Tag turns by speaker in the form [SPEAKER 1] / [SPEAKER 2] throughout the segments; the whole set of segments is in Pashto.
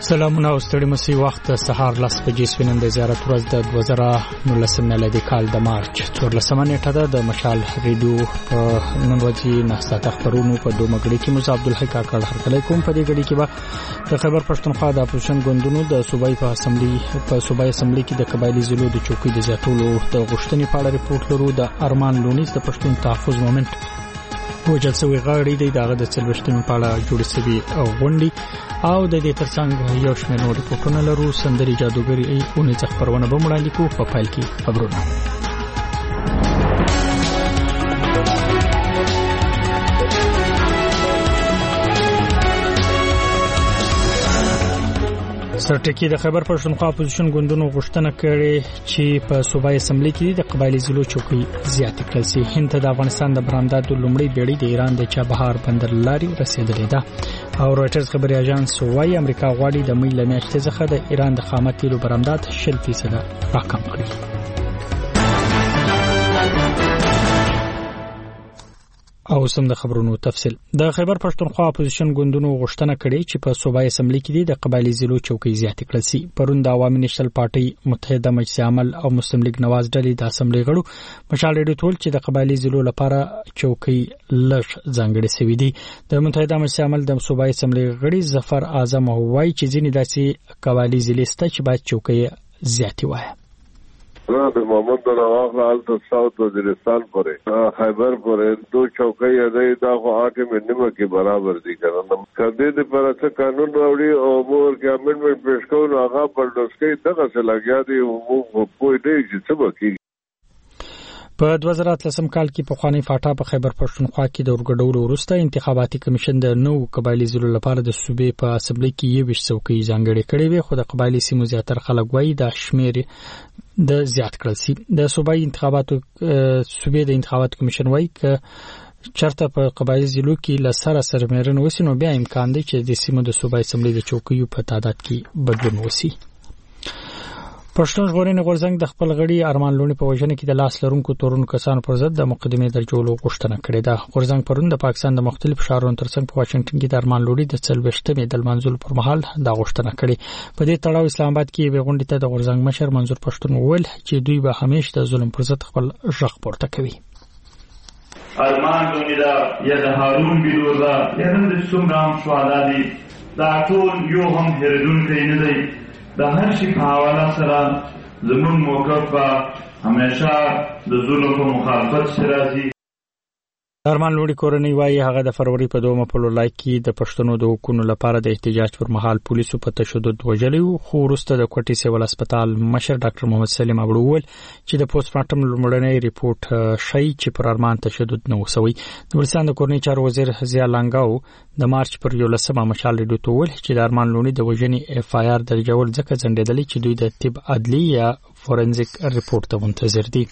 [SPEAKER 1] سلامونه او ستړي مسي وخت سهار لاس بجې سوینم د زیارت ورځ د 2019 میلادي کال د مارچ 14 نیټه د مشال ریډیو نن ورځې نهساته خبرونو په دوه مګړي کې موسی عبدالحی کاکړ هرکلی کوم په دې غړي کې به د خیبر پښتونخوا د اپوزیشن ګوندونو د صوبایي صوبایي اسمبلی کې د قبایلی ضلعو د چوکۍ د زیاتولو د غوښتنې په اړه ریپورت لرو د ارمان لونیز د پښتون تحفظ مومنت وجل سوی غاړي د دغه د چلوشتنو په اړه جوړ سوي غونډي او د دې ترڅنګ یو شمېر نور ریپورتونه لرو سندري جادوګری اونې څخه خبرونه به وړاندې کوو په فایل کې خبرونه سرټکی د خیبر پښتونخوا اپوزیشن ګوندونو غوښتنه کړې چې په صوبایي اسمبلی کې د قبایلی ضلعو چوکۍ زیاتې کړل شي. هند د افغانستان د برآمداتو لومړی بیړۍ د ایران د چابهار بندر لاري رسیدلې ده او رويټرز خبري اژانس وايي امریکا غواړي د مې لمیاشتې څخه د ایران د خامه تیلو برآمدات 0% راکم کړي. او سم د خبرونو تفصیل د خیبر پښتونخوا اپوزیشن ګوندونو غوښتنه کړې چې په صوبایي اسمبلی کې د قبایلی ضلعو چوکۍ زیاتې کړل شي. پرون د عوامي نېشنل پارټي متحده مجلس عمل او مسلم لیگ نواز ډلې د اسمبلی غړو مشال ریډیو ټول چې د قبایلی ضلعو لپاره چوکۍ لږ ځانګړې شوې دي. د متحده مجلس عمل د صوبایي اسمبلی غړي ظفر اعظم وايي چې ځینې داسې قبایلی ضلعې شته چې باید چوکۍ زیاتې وای.
[SPEAKER 2] د محمد نواز حال تو ساؤتھ وزیرستان پر خیبر پر دو چوکۍ ادای دا خو 8 منټه کې برابر دي کنه کدی د پر څه قانون راوړي او مور کې امندمنت پیش کول هغه پر دسکې دغه څه لګیا دي او په دې چې څه وکړي.
[SPEAKER 1] په 2013 کال کې په خوانی فاټا په خیبر پښتونخوا کې د ورګډولو وروسته انتخاباتي کمیشن د نو قبایلی ضلعو لپاره د صوبې په اسمبلی کې 20 څوکۍ ځانګړې کړې وي خو د قبایلی سیمو زیاتره خلک وایي د شمیر د زیات کړل سي. د صوبایي انتخاباتو صوبې د انتخاباتو کمیشن وایي ک چرته په قبایلی ضلعو کې لسره سرمېرنه وسینو بیا امکان دی چې د سیمو د صوبایي اسمبلی د چوکیو په تعداد کې بدلون وسی. پښتون ژغورنې غورځنګ د خپل غړي ارمان لونی په وژنه کې د لاس لرونکو تورونو کسانو پر ضد د مقدمې درجولو غوښتنه کړې ده. غورځنګ پرون د پاکستان د مختلفو ښارونو ترڅنګ په واشنگټن کې د ارمان لونی د 40مې د منځلو پر مهال دا غوښتنه کړې. په دې تړاو اسلام آباد کې یو غونډه ته د غورځنګ مشر منظور پښتون وویل چې دوی به همیشه د ظلم پر ضد خپل غږ پورته کوي.
[SPEAKER 3] ارمان لونی دا یا د هارون بیروزا یا د سومرام شوالادي دا ټول یو هم هردونکو نه دی. د هر شي په حواله سره زمون موقف به همیشه د ظلم په مخالفت سره راځي.
[SPEAKER 1] ارمان لوړی کورنۍ وايي هغه د فروری په 2 په لولای کې د پښتنو د حقوقو لپاره د احتجاج پر مهال پولیسو په تشدد وژلي خو وروسته د کوټي سیول هسپتال مشر ډاکټر محمد سلیم ابړو ول چې د پوسټ مارټم لومړنی ریپورت شای چې پر ارمان تشدد نه وسوي. د ولستان د کورنۍ چارو وزیر ضیا لانګاو د مارچ پر 11 مشال ریډیو ته ویل چې د ارمان لونی د وژنې اف آی آر درجه ول ځکه ځنډېدلې چې دوی د طب عدلی یا فورنزیک ریپورت ته منتظر دي.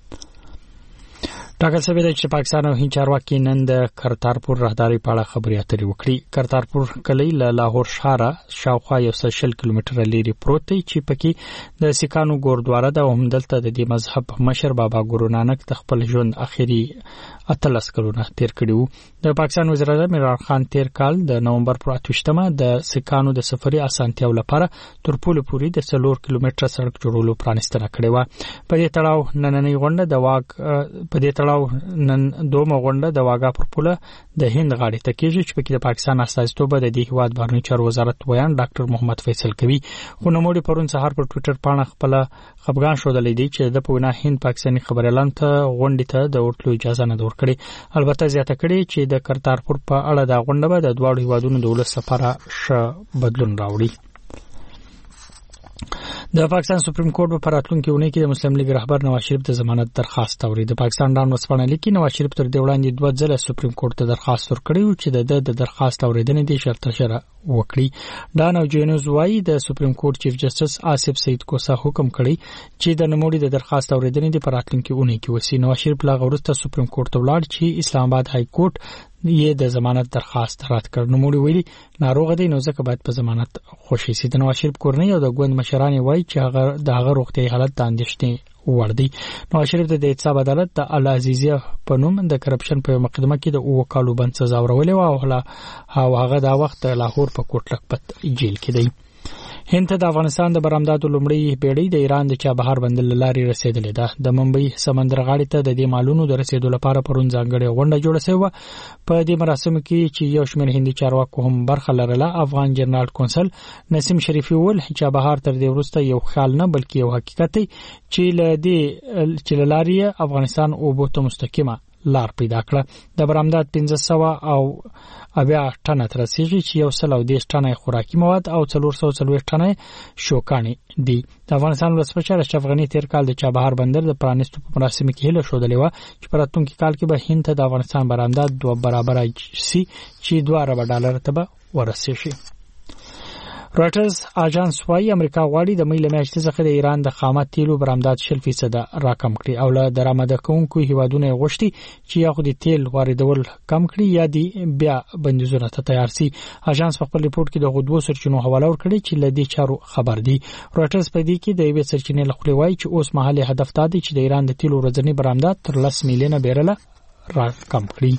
[SPEAKER 1] ټاکل شوی دی چې پاکستان او هند چارواکي نن د کرتارپور راهداري په اړه خبرې اترې وکړي. کرتارپور کلی له لاهور ښاره شاوخوا 160 کیلومتره لري پروت دی چې پکې د سکانو ګوردواره ده او همدلته د دې مذهب مشر بابا ګورو نانک د خپل ژوند اخیری 18 کلونه تیر کړي وو. د پاکستان وزیر اعظم عمران خان تیر کال د نومبر پر 28مه د سکانو د سفري اسانتیاو لپاره ترپول پوری د 4 کیلومتره سړک جوړولو پرانستنه کړې و. په دې تړاو نننۍ غونډه د واګ په دې نن دومره غونډه د واګا پر پوله د هند غاړې ته کېږي چې پکې د پاکستان استازیتوب د دې هیواد بهرنی چارو وزارت ویان ډاکټر محمد فیصل کوي. خو نوموړي پرون سهار پر ټوئیټر باندې خپل خپګان شودلې دی چې د پوینا هند پاکستاني خبريالان ته غونډې ته د ورتلو اجازه نه ورکړي. البته زیاته کړي چې د کرتارپور په اړه د غونډه به د دوه هیوادونو د ولس لپاره ښه بدلون راوړي. د پاکستان سپریم کورټ په راتلونکي اونۍ کې د مسلم لیگ رهبر نواز شریف د ضمانت درخواست اوري. د پاکستان ډان وسپانه لیکي نواز شریف تر دې وړاندې 2 ځله سپریم کورټ ته درخواست ورکړی چې د درخواست اوریدنې د شرط سره وکړي. ډان او جینوز وايي د سپریم کورټ چیف جسټس آصف سعید کوسا حکم کړی چې د نموړي د درخواست اوریدنې د راتلونکي اونۍ کې وسی. نواز شریف لا غوړسته سپریم کورټ ته ولاړ چې اسلام آباد های کورټ یې د ضمانت درخواست رد کړ. نوموړي ویلي ناروغ دی نو ځکه باید په ضمانت خوشی سي. د نواز شریف کورنۍ او د ګوند مشران وايي چې هغه د هغه روغتي حالت د اندېښنې وړ دی. نواز شریف د احتساب عدالت د العزیزیه په نوم د کرپشن په مقدمه کې د 2 کالو بند سزا ورولې او هغه دا وخت لاهور په کوټ لکپت جیل کې دی. هند ته د افغانستان د برآمداتو لومړی بیړۍ د ایران د چابهار بندر لارې رسیدلې ده. د ممبئی سمندر غاړې ته د دې مالونو د رسیدو لپاره پرون ځانګړې غونډه جوړه شوې. په دې مراسمو کې چې یو شمېر هندي چارواکو هم برخه لرله. افغان جنرال کونسل نسیم شریفي وویل چابهار تر دې وروسته یو خیال نه بلکې یو حقیقت دی چې لارې افغانستان اوبو ته مستقیمه لار پیدا کړه. د برآمدات 1500 او اویا ټنه تر رسیدي چې 110 ټنه خوراکي مواد او 440 ټنه شوکانې دي. د افغانستان ولسمشر اشرف غني تیر کال د چابهار بندر د پرانیستو په مراسمو کې هله شودلې و چې په راتلونکي کال کې به هند ته د افغانستان برآمدات 2 برابر شي چې $2 ته به ورسېږي. رويټرز اژانس وايي امریکا غواړي د مې له میاشتې څخه د ایران د خامات تیلو برآمدات 0% راکم کړي او له درآمد کوونکو هیوادونو غوښتي چې یا خو د تیل واردول کم کړي یا د بیا بندیزونه ته تیار شي. اژانس په خپل ریپورت کې د غوډو سرچینو حواله ورکړي چې له دې چارو خبر دي. رويټرز په دې کې د یوې سرچینې لخوا وایي چې اوس مهاله هدف دا دی چې د ایران د تیلو ورځنی برآمدات تر 10 میلیونه بیرله راکم کړي.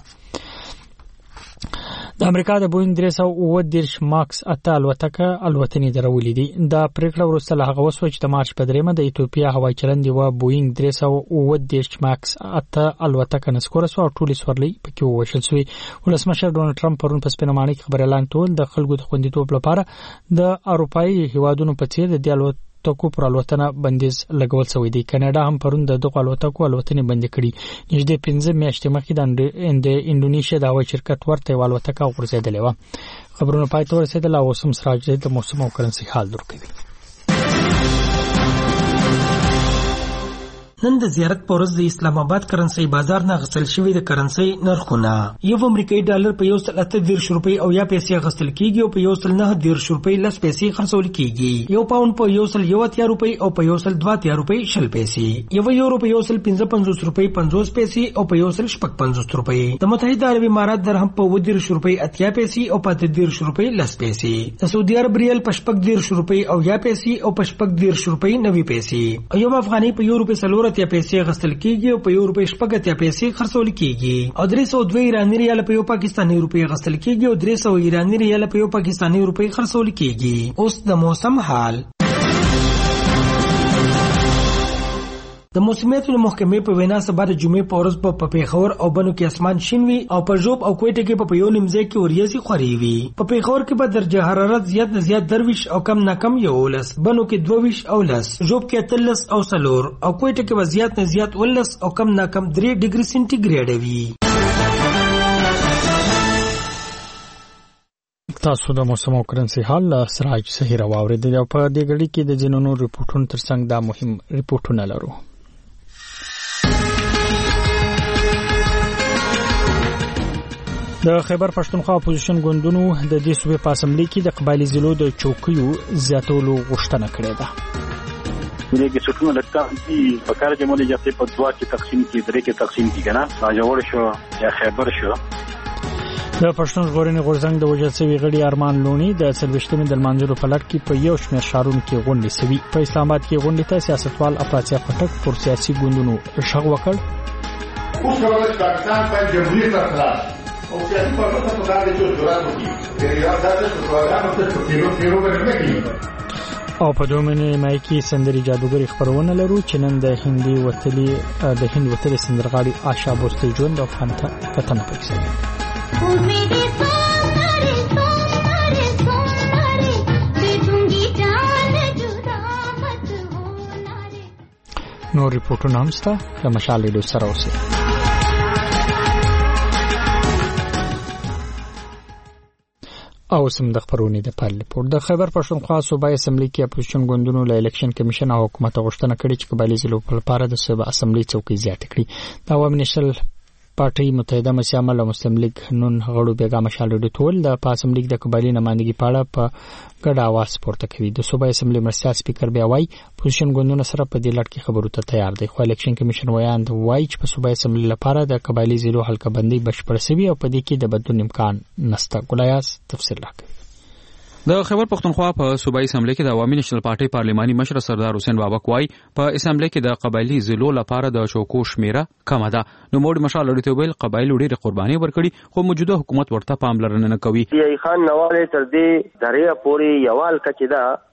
[SPEAKER 1] د امریکا د بوینګ 310 ماکس 8 الوتنې درولې دي. دا پریکړه وروسته له هغه وسو چې د مارچ په 3 د ایتوپیا هوایي چلند دی و بوینګ 310 ماکس 8 الوتکه نسکور سو ټول سورلي پکې وشل سوی. ولسمشر ډونالد ټرمپ پرون په سپینمانه کې خبر اعلان کړ د خلکو د خوندیتوب لپاره د اروپאי هیوادونو په څیر د الوتکو پر الوتنه بندیز لګول شوی دی. کاناډا هم پرون د دغه الوتکو الوتنې بند کړي. نږدې 15 میاشتې مخکې د انډونیشیا د هوایي شرکت ورته الوتکه ورسېدلې و. خبرونه پای ته ورسېدل او سم سراج د موسم او کرنسي حال درکوي.
[SPEAKER 4] نن د زیارت پورز د اسلام آباد کرنسي بازار نه غسل شوی د کرنسي نرخونه یو امریکایي ډالر په 1.38 روپۍ او یا پیسې غسل کیږي او په 1.9 روپۍ لس پیسې خرڅول کیږي. یو پاوند په 1.1 روپۍ او په 1.2 روپۍ شل پیسې. یو یورو په 1.55 روپۍ 50 پیسې او په 1.55 روپۍ. د متحده عرب امارات درهم په 10 روپۍ 80 پیسې او په 10 روپۍ لس پیسې. د سعودي عرب ریال په 10 روپۍ او یا پیسې او په 10 روپۍ 90 پیسې. یو افغاني په یورو په 4 پیسې غسل کیږي او په یو روپۍ 8 پیسې خرڅول کیږي. او 302 ایرانی ریال په یو پاکستاني روپۍ غسل کیږي او 300 ایرانی ریال په یو پاکستاني روپۍ خرڅول کیږي. اوس د موسم حال. د موسمیاتو محکمې په وینا سبا د جمعې په ورځ په پیښور او بنو کې اسمان شین وي او په ژوب او کوټه کې په یو نیمځای کې وریځي خوري وي. په پیښور کې به درجه حرارت زیات نه زیات 23 او کم نه کم 11، بنو کې 22 او 10، ژوب کې 13 او 4 او کوټه کې به زیات نه زیات 19 او کم نه کم 3 ډیګري سنټیګریډ وي.
[SPEAKER 1] تاسو د موسم او کرنسي حال سراج صحیح راوړل او په دې غړي کې د جنونو ریپورتونو ترڅنګ دا مهم ریپورتونه لرو. د خیبر پښتونخوا اپوزیشن ګوندونو د دې صوبې په اسمبلی کې د قبایلی ضلعو د چوکیو زیاتولو غوښتنه کړې ده.
[SPEAKER 5] دې کې څوټونه لکه چې په کار جمهوریت جاتې په دوا کې تقسیم کې درې کې تقسیم کې کنه راجوړ شو یا خیبر شو.
[SPEAKER 1] د پښتون ژغورنې غورځنګ د وجل سوي غړي ارمان لونی د 23مې د منځلو په لړ کې په یو شمېر شهرونو کې غونډې سوي. په اسلام آباد کې غونډې ته سیاستوال افراطي پټک پر سیاسي ګوندونو شغ وکړ.
[SPEAKER 6] اوس ولې پاکستان په جمهوریت خلاص او سیاسي پرمختګ په کار کې جوړات وکړي. د ریاست د پروګرام ته پیرو ورنکړي.
[SPEAKER 1] او په دومره مای کې سندري جادوګری خبرونه لرو چې نن د هند وتلي سندرغاړي آشا بوسته ژوند او فانتا کتنه پکې. نور ریپورټونه هم شته د مشال ریډیو سره اوسئ. او سم د خبرونې د پال ریپورت. د خیبر پښتونخوا صوبایي اسمبلی کې اپوزیشن ګوندونو له الیکشن کمیشن او حکومت غوښتنه کړې چې قبایلی ضلعو لپاره د صوبه اسمبلی څوکۍ زیات کړي. د عوامي نېشنل پارټي متحده مسیامل او مسلم لیگ نن غړو بیګا مشال ریډیو ټول د اسمبلی د قبایلی نمائندګي په اړه په ګډه आवाज پورته کوي. د صوبایي اسمبلی مرستیال سپیکر بیا وایي اپوزیشن ګوندونه سره په دې لړ کې خبرو ته تیار دي. خو الیکشن کمیشن وایي چې په صوبایي اسمبلی لپاره د قبایلی ضلعو حلقه بندي بشپړ شوی او په دې کې د بدلون امکان نشته. ګلایاس تفصیل راکوي.
[SPEAKER 7] د خیبر پښتونخوا په صوبایي اسمبلی کې د عوامي نېشنل پارټي پارلماني مشر سردار حسین بابک وایي په اسمبلی کې د قبایلی ضلعو لپاره د چوکو شمیره کمه ده. نو موږ مشال لري ویل قبایل ډېر قرباني ورکړي خو موجوده حکومت ورته پاملرنه نه کوي.
[SPEAKER 8] ای خان نواله تر دې درې پوري یوال کچدا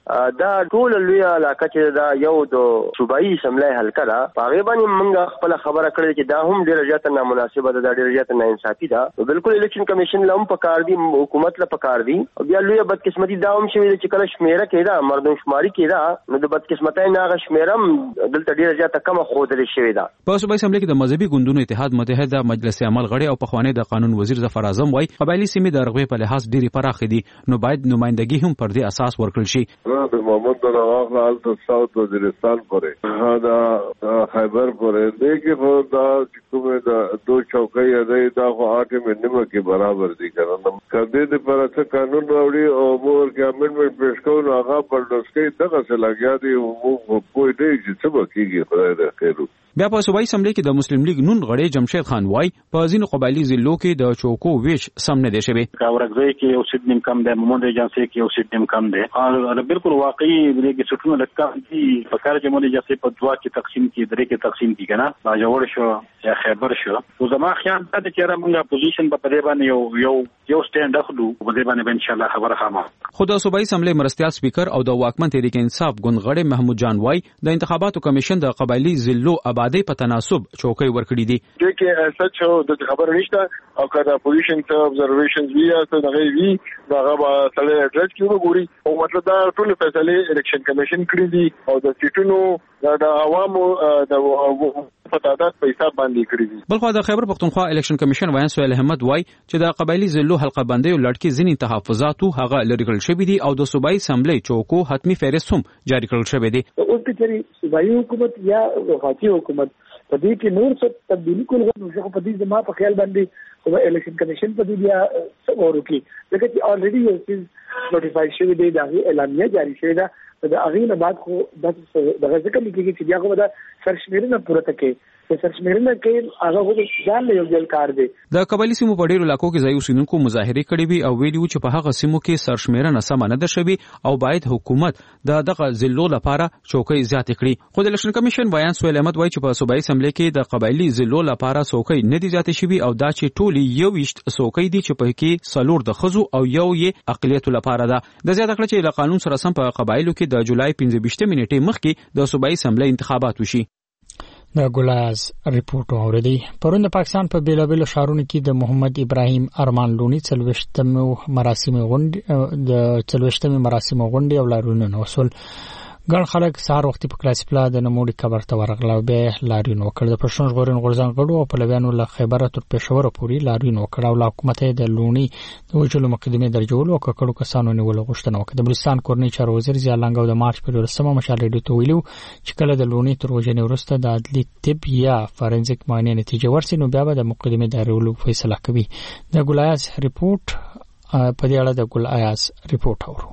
[SPEAKER 8] دا ټول لوی علاقه چې دا یو د صوبایي اسمبلی حلقه ده هغه باندې موږ خپل خبره کړې چې دا هم ډېر زیات نامناسبه ده، ډېر زیات ناانصافي ده. بالکل الیکشن کمیشن له هم پکار دي، حکومت له پکار دي. بیا لوی بدقسمتي دا هم شوی چې کله شمیره کېده مردم شماري کېده نو د بدقسمتۍ نه هغه شمیره دلته ډېر زیات کم خوده شوی ده.
[SPEAKER 7] په صوبایي اسمبلی کې د مذهبي ګوندونو اتحاد متحده مجلس عمل غړي او پخوانی د قانون وزیر ظفر اعظم وايي قبایلی سیمې د رغبې په لحاظ ډېری پراخې دي نو باید نمائندګي هم پر دې اساس ورکړل شي.
[SPEAKER 2] د محمد نواز حالت ساوث وزیرستان پورې دا خیبر پورې دغه خو دا کومه د دو چوکۍ دی دا خو 8 مهینه کې برابر دي کنه کدی د پر څه قانون راوړي او مور کې امندمنت پیش کول هغه پر دسکې دغه څه لګیا دي او کوئی دی چې څه وکړي خدای دې خیر.
[SPEAKER 7] بیا په صوبایي اسمبلی کې د مسلم لیگ نون غړي جمشید خان وای په ځینو قبایلی ضلعو کې د چوکو ویش سم نه دی شوی.
[SPEAKER 5] کاورګځي کې یو سیټ نیم کم دی، مومند ایجنسی کې یو سیټ نیم کم دی. او بالکل واقعي دغه سټونه لکه دي په کار چې موږ ایجنسی په دوا کې تقسیم کې درې کې تقسیم کی کنه دا جوړ شو یا خیبر شو. او زما خیال دا چې را موږ پوزیشن په دې باندې یو سټاند اخلو په دې باندې ان شاء الله خبره خامه.
[SPEAKER 7] خو د صوبایي اسمبلی مرستیال سپیکر او د واکمن تحریک انصاف ګوند غړي محمود جان وای د انتخاباتو کمیشن د قبایلی ضلعو آبادی په تناسب چوکۍ ورکړي دي.
[SPEAKER 9] چې سچ د خبر نشته او کله پوزیشن ته ابزرویشنز وی ته دغه وی دغه سره اډرس کیږي ګوري او مطلب دا ټول فیصله الیکشن کمیشن کړی دي او د سیټونو د عوامو د فتادات په حساب باندې کړی دي.
[SPEAKER 7] بلخو د خیبر پختونخوا الیکشن کمیشن وایي سهیل احمد وای چې د قبایلی ضلعو حلقه بندي او لړکی ځینی تحفظاتو هغه لري کړل شوی دي او د صوبایي اسمبلی چوکو حتمی فهرست هم جاری کړل شوی دی.
[SPEAKER 10] اوس چې صوبایي حکومت یا وفاقي حکومت په دې کې نور څه تبدیلی کول غواړي په دې زما په خیال باندې او الیکشن کمیشن په دې بیا څه ورکی ځکه چې الریډي یو څه نوټیفای شوی دی دا اعلامیه جاری شوی ده د اغه نه بعد خو د ذکر لیکي چې بیا خو دا سرشمیرنه پوره تکي سرشمیرنه کې هغه خو ځان له یو ځل کار دی.
[SPEAKER 7] د قبایلی سیمو په ډیرو علاقو کې ځای اوسیدونکو مظاهره کړې وي او ویلي چې په هغه سیمو کې سرشمیرنه سم نه ده شوی او باید حکومت دغه ضلعو لپاره چوکۍ زیات کړي. خو د الیکشن کمیشن بیان سهیل احمد وایي چې په صوبایي اسمبلی کې د قبایلی ضلعو لپاره چوکۍ نه دي زیات شوی او دا چې ټول یو وشت چوکۍ دي چې په کې څلور د خزو او یو یې اقلیت لپاره ده. د زیات کړه چې قانون سره سم په قبایلو کې د جولای 15 نیټه مخکې د صوبایي اسمبلی انتخابات وشي.
[SPEAKER 1] د ګلاز ریپورت اوریدي. پرون د پاکستان په بیلابل شهرونو کې د محمد ابراهیم ارمان لونی 40 مراسم غونډې او لارونه وصول. ګڼ خلک سهار وخت په کلاسیپلا د نموړي قبر ته ورغله او به لارین وکړ. د پښتون ژغورنې غورځنګ غړو او پلویانو له خیبر تر پېښور پورې لارین وکړ او له حکومت د لونی د وجلو مقدمه درجول او ککړو کسانو نیول غوښتنه وکړه. د بلوچستان کورنۍ چارو وزیر ضیاء لنګ او د مارچ په 14مه مشال ریډیو ته ویلو چې کله د لونی تر وجنې وروسته د عدلي طب یا فورنزیک معاینې نتیجه ورسي نو بیا به د مقدمه درجول فیصله کوي. د ګلایاس ریپورت په دې اړه د ګلایاس ریپورت اورو.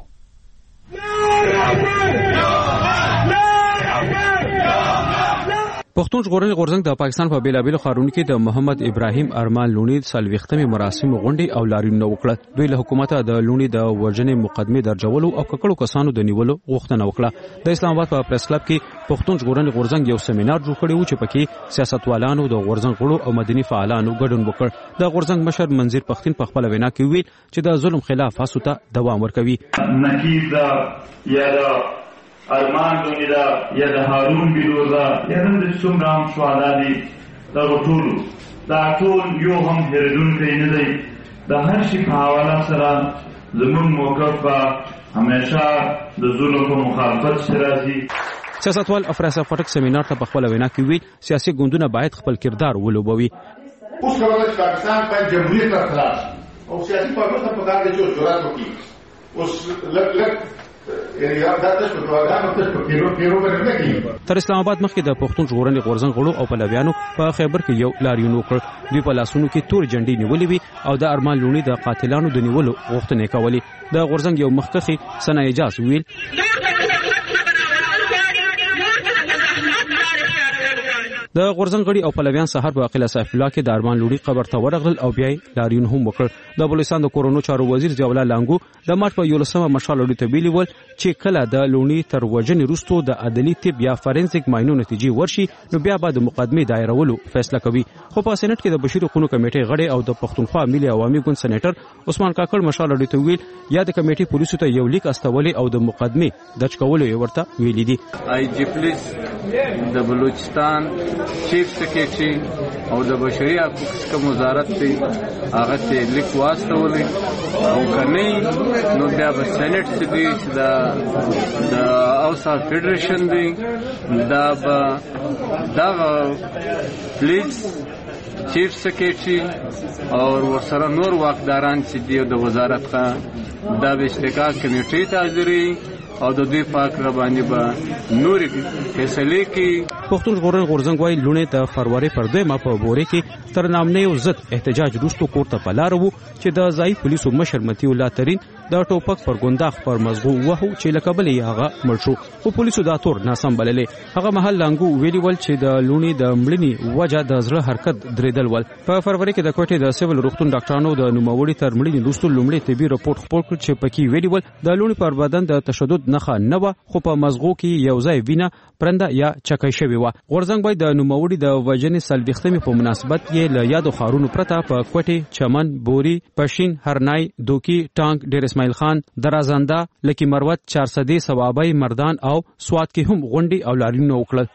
[SPEAKER 7] پښتون ژغورنې غورځنګ د پاکستان په بیلابل ښارونو کې د محمد ابراهیم ارمان لونی 40 مراسم غونډې او لارینونه وکړه. دوی له حکومت د لونی د وژنې مقدمه درجولو او ککړو کسانو د نیولو غوښتنه وکړه. د اسلام آباد په پریس کلب کې پښتون ژغورنې غورځنګ یو سیمینار جوړ کړی و چې پکې سیاستوالانو د غورځنګ غړو او مدني فعالانو ګډون وکړ. د غورځنګ مشر منظر پښتين په خپل وینا کې ویل چې د ظلم خلاف هڅو ته دوام ورکوي.
[SPEAKER 3] نقیب دا یا دا ارمان لونی دا یا د هارون بیلور دا یا د څومره هم شهدا دي دا ټول دا ټول یو هم هردونکی نه دی. د هر شي په حواله سره زموږ موقف به همیشه د ظلم په مخالفت سره راځي.
[SPEAKER 7] سیاستوال افراسا فټک سیمینار ته په خپل وینا کې ویل سیاسي ګوندونه باید خپل کردار ولوبوي.
[SPEAKER 6] اوس کله چې پاکستان په جمهوریت سره خلاص او سیاسي پارټیو ته په کار دی چې جوړات وکړي اوس لک
[SPEAKER 7] تر اسلام آباد مخکې د پښتون ژغورنې غورځنګ غړو او پلویانو په خیبر کې یو لاریون وکړ. دوی په لاسونو کې تور جنډې نیولې وي او د ارمان لونی د قاتلانو د نیولو غوښتنې کولې. د غورځنګ یو مخکښي ثنا اجاز ویل د غورځنګ غړي او پلویان سحر په قلعه سیف الله کې د ارمان لوړي قبر ته ورغلل او بیا لاریون هم وکړ. د بلوچستان د کورونو چارو وزیر ضیاء الله لانګو د مارچ په 11مه مشال لوړي ته ویلي ول چې کله د لوڼي تر وجنې وروسته د عدلي طب یا فورنزیک ماینو نتیجې ورشي نو بیا به د مقدمې دایرولو فیصله کوي. خو په سېنات کې د بشیر حقوقو کمیټې غړي او د پښتونخوا ملي عوامي ګوند سېنیټر عثمان کاکړ مشال لوړي ته ویل یا د کمیټې پولیسو ته یو لیک استولې او د مقدمې درج کولو یې ورته ویلي دي.
[SPEAKER 11] آی جی پولیس د بلوچستان چیف سیکریټري او د بشري حقوقو کوم وزارت ته هغه ته لیک واستولې او کني نو بیا په سېنات کې دی د اوسا فدریشن دی دا پولیس چیف سیکریټري او ورسره نور واکداران چې دی د وزارت څخه دا به اشتراک کمیټې ته حاضري او د دوی پاک ربانی به نوري فیصله کی.
[SPEAKER 7] پښتون ژغورنې غورځنګ وايي لونه د فروری پر 2 ما په بوري کې تر نامنې ضد احتجاج وروسته کوټه په لار وو چې د ځای پولیسو مشر متي الله ترين د ټوپک پر ګونداخ پر مزغو وهو چې لکبلې هغه مړ شو او پولیسو دا تور ناسم بللې. هغه محل لانګو ویلي ول چې د لونی د مړنی وجه د زړه حرکت درېدل ول. په فروری کې د کوټې د سیول روغتون ډاکټرانو د نوموړي تر مړنی وروسته لومړی طبي رپورت خپور کړ چې پکې ویلي ول د لونی پر بدن د تشدد نخښه نه و خو په مزغو کې یو ځای وینه پرنده یا چکه شوی و. غورځنګ باید د نوموړي د وجنې سلوختمې په مناسبت یې له یادو خارونو پرته په کوټې چمن بوري پښین هرنای دوکی ټانک ډیر اسماعیل خان درازنده لکی مروت 400 ثوابای مردان او سواد کې هم غونډي او لاریونونه وکړل.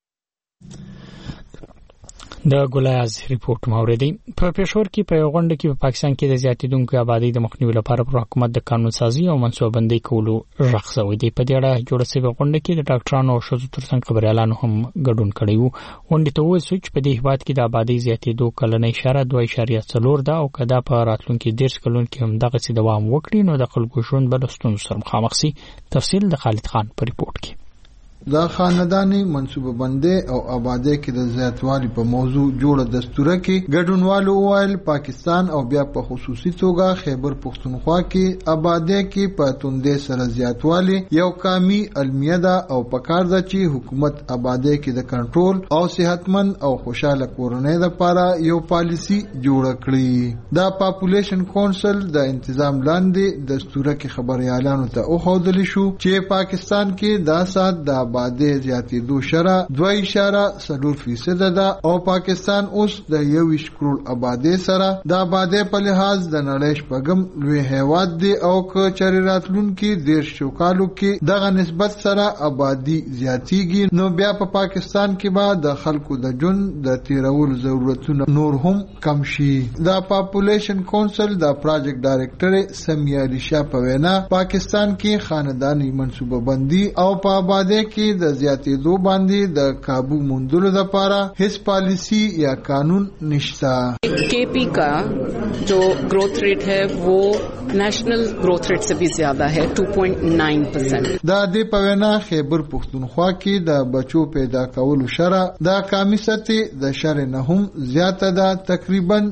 [SPEAKER 1] د ګلایاز ریپورت موردی په پېښور کې په غونډه کې په پاکستان کې د زیاتیدونکو آبادی د مخنیوي لپاره پر حکومت د قانون سازي او منصوبندۍ کولو رخصوي دی. په دې اړه جوړه شوې غونډه کې د ډاکټرانو او شذو ترڅنګ خبريالانو هم ګډون کړی وو. غونډه ته وایي چې په دې هیواد کې د آبادی زیاتیدو کلنۍ اشاره 2.4 ده او کدا په راتلونکي 10 کلونو کې هم دغه څه دوام وکړي نو د خلکو ژوند بل ستونزو سره مخامخ شي. تفصیل د خالد خان په ریپورت کې.
[SPEAKER 12] دا خاندانی منصوبه بندي او آبادی کې د زیاتوالي په موضوع جوړه دستوره کې ګډونوالو وایل پاکستان او بیا په خصوصي توګه خیبر پښتونخوا کې آبادی کې په توندې سره زیاتوالي یو کامي علمیه ده او پکار ده چې حکومت آبادی کې د کنټرول او صحتمن او خوشاله کورنۍ لپاره یو پالیسی جوړ کړي. دا پاپولیشن کونسل د تنظیم لاندې دستوره کې خبريالانو ته اوښودل شو چې پاکستان کې دا سات د آبادی زیاتېدو شره 2.4% ده او پاکستان اوس د 21 کروڑ آبادی سره د آبادی په لحاظ د نړۍ شپږم لوی هیواد دی او که چاري راتلونکي 10 کالو کې دغه نسبت سره آبادی زیاتېږي نو بیا په پاکستان کې به د خلکو د ژوند د تیرولو ضرورتونه نور هم کم شي. د پاپولیشن کونسل د پروجیکټ ډایریکټر سمیه علی شاه په وینا پاکستان کې خاندانی منصوبه بندي او په آبادی کې د زیاتېدو باندې د काबू موندلو لپاره هیڅ پالیسی یا قانون نشتا.
[SPEAKER 13] केपी का जो ग्रोथ रेट है वो नेशनल ग्रोथ रेट से भी ज्यादा है 2.9%.
[SPEAKER 12] دا د پوینا خیبر پښتونخوا کې د بچو پیدا کولو شره د کمی سطح د شر نه هم زیاته ده تقریبا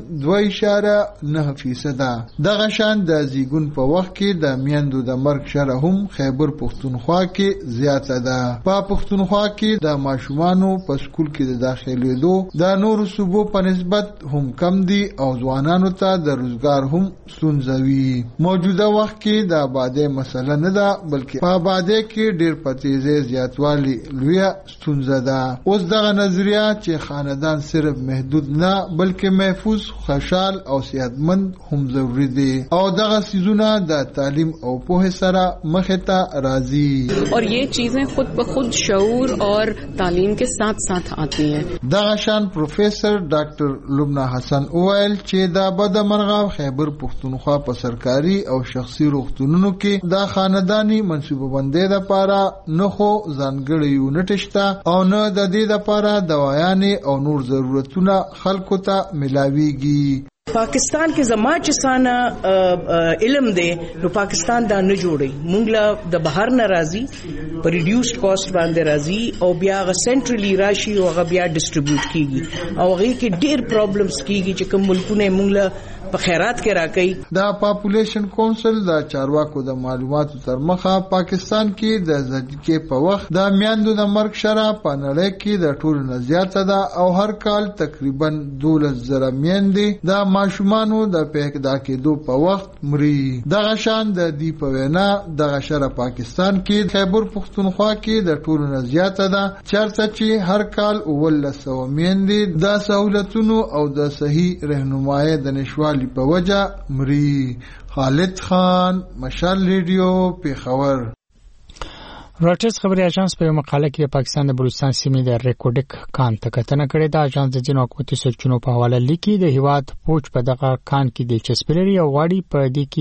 [SPEAKER 12] 2.9%. دغه شان د زیګون په وخت کې د میندو د مرګ شره هم خیبر پښتونخوا کې زیاته ده. په پښتونخوا کې د ماشومانو په سکول کې د داخليدو د نورو صوبو په نسبت هم کم دي او ځوانانو ته د روزګار هم ستونزوي. موجوده وخت کې د آبادی مسله نه ده بلکې په آبادی کې ډېر په تیزی زیاتوالی لوی ستونزه ده. اوس دغه نظریه چې خاندان صرف محدود نه بلکې محفوظ خوشحال او صحتمند هم ضروری دي او دغه سيزونه د تعلیم او پوهه سره مخه ته راځي
[SPEAKER 13] और ये चीजें खुद ब खुद शऊर और तालीम के साथ साथ आती हैं.
[SPEAKER 12] دغه شان پروفیسر ډاکټر لبنا حسن اوایل چې د بدمرغاو خیبر پښتونخوا په سرکاري او شخصي روغتونونو کې د خاندانی منصوبه بندۍ لپاره نه خو ځانګړی یونټ شته او نه د دې لپاره دوايانې او نور ضرورتونه خلکو ته ملاويږي.
[SPEAKER 14] پاکستان کې زما چې سانه علم دی نو پاکستان دا نه جوړي مونږ له د بهر نه راځي په ریډیوسډ کاست باندې راځي او بیا غ سنټرلی راشي او غ بیا ډیسټریبیوټ کیږي او غي کې ډېر پرابلمز کیږي چې کوم ملکونه مونږ له په خیرات کې راکړي.
[SPEAKER 12] دا پاپولیشن کونسل د چارواکو د معلوماتو تر مخه پاکستان کې د زدکې په وخت د میاندو د مرګ شرح په نړۍ کې د ټولو نه زیاته ده او هر کال تقریبا 12,000 میندې د ماشومانو د پیدا کېدو په وخت مري. دغه شان د دې په وینا دغه شرح پاکستان کې خیبر پختونخوا کې د ټولو نه زیاته ده چرته چې هر کال 1,000 میندې د سہولتونو او د صحیح رهنمایي د نشوالي په وجه مري. خالد خان، مشال ریډیو، پیښور.
[SPEAKER 1] راټرز خبري اژانس په مقاله کې پاکستان د بلوچستان سیمې د ریکورډک کان ته کتنه کړې ده. اژانس د ځینو حکومتي سرچینو په حواله لیکي د هیواد فوج په دغه کان کې دلچسپي لري او غواړي په دې کې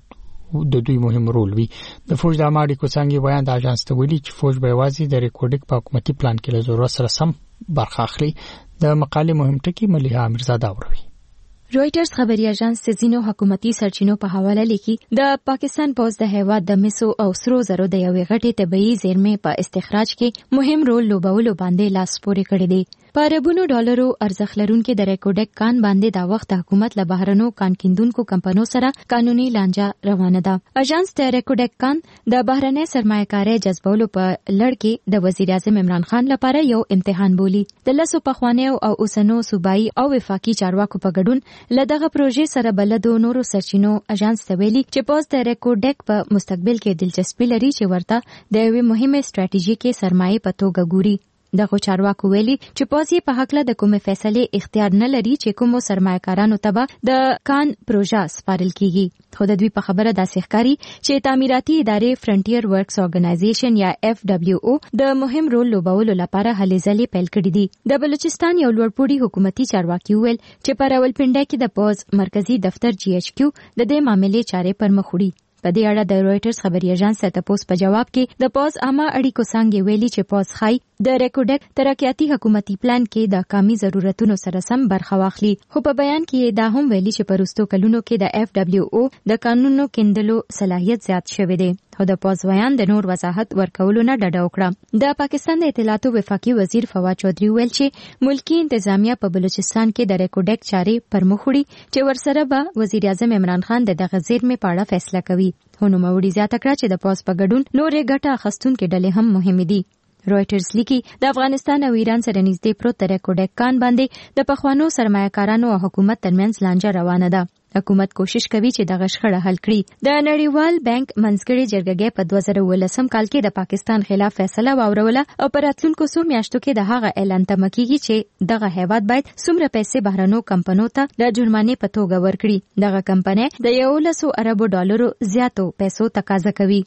[SPEAKER 1] د دوی مهم رول وي. د فوج د اماډي کوڅنګي بیان د اژانس ته ویلي چې فوج به یوازې د ریکورډک په حکومتي پلان کې له ضرورت سره سم برخه اخلي. د مقالې مهم ټکي مليحه امیرزاده اوروي.
[SPEAKER 15] رويټرز خبري اژانس سيزينو حکومتي سرچینو په حواله لیکي د پاکستان پوز د هیواد د مسو او سرو زرو د یوې غټې طبيعي زیرمې په استخراج کې مهم رول لوبولو باندې لاس پورې کړی دی. په اربونو ډالرو ارزښت لرونکي د ریکورډک کان باندې دا وخت حکومت له بهرنو کان کیندونکو کمپنیو سره قانوني لانجه روانه ده. اژانس د ریکورډک کان د بهرنۍ سرمایه‌کاري جذبولو په لړ کې د وزیر اعظم عمران خان لپاره یو امتحان بولی. د لاسو پخوانیو او اوسنو صوبایي او وفاقي چارواکو په ګډون لدغه پروژې سره بلدو نورو سرچینو اژانس ته ویلي چې پوز د ریکورډک په مستقبل کې دلچسپي لري چې ورته د یوې مهمه ستراتیژیکي سرمایه په توګه ګوري. دغه چارواکو ویلي چې پوزي په حق له د کومه فیصله اختیار نه لري چې کومو سرمایه‌کارانو ته د کان پروژه سپارل کیږي. خو د دوی په خبره داسې ښکاري چې تعمیراتي ادارې فرنټیر ورکس اورګنایزیشن یا FWO د مهم رول لوبولو لپاره هلې ځلې پیل کړې دي. د بلوچستان یو لوړپوړي حکومتي چارواکي ویل چې په راولپنډي کې د پوز مرکزی دفتر GHQ د دې معاملې چارې پر مخ وړي. په دې اړه د رويټرز خبري اژانس ته تاسو په جواب کې د پوز عامه اړیکو څنګه ویلي چې پوز خای د ریکورډک ترقیاتي حکومتي پلان کې د کامي ضرورتونو سره سم برخه واخلي. خو په بیان کې دا هم ویلي چې پرستو کلونو کې د FWO د قانونو کېندلو صلاحیت زیات شوی دی. خو د پوز بیان د نور وضاحت ورکولو نه ډډه وکړه. د پاکستان د اطلاعاتو وفاقي وزیر فواد چودھری ویل چې ملکی انتظامیه په بلوچستان کې د ریکورډک چارې پر مخ وړي چې ورسره به وزیر اعظم عمران خان دغه زیرمې په اړه فیصله کوي. هو نو موري زیاته کړه چې د پوز په ګډون نورې ګټه اخیستونکو ډلې هم مهمې دي. رويټرز لیکي د افغانستان او ایران سره نږدې پروت ریکورډک کان باندې د پخوانو سرمایه‌کارانو او حکومت ترمنځ لانجه روانه ده. حکومت کوشش کوي چې دغه شخړه حل کړي. د نړیوال بانک منځګړي جرګه په 2018 کال کې د پاکستان خلاف فیصله واوروله او پر راتلونکو څو میاشتو کې د هغه اعلان تمکیږي چې دغه هیواد باید څومره پیسې بهرنو کمپنیو ته د جرمانې په توګه ورکړي. دغه کمپنۍ د 11 اربو ډالرو زیاتو پیسو تقاضا کوي.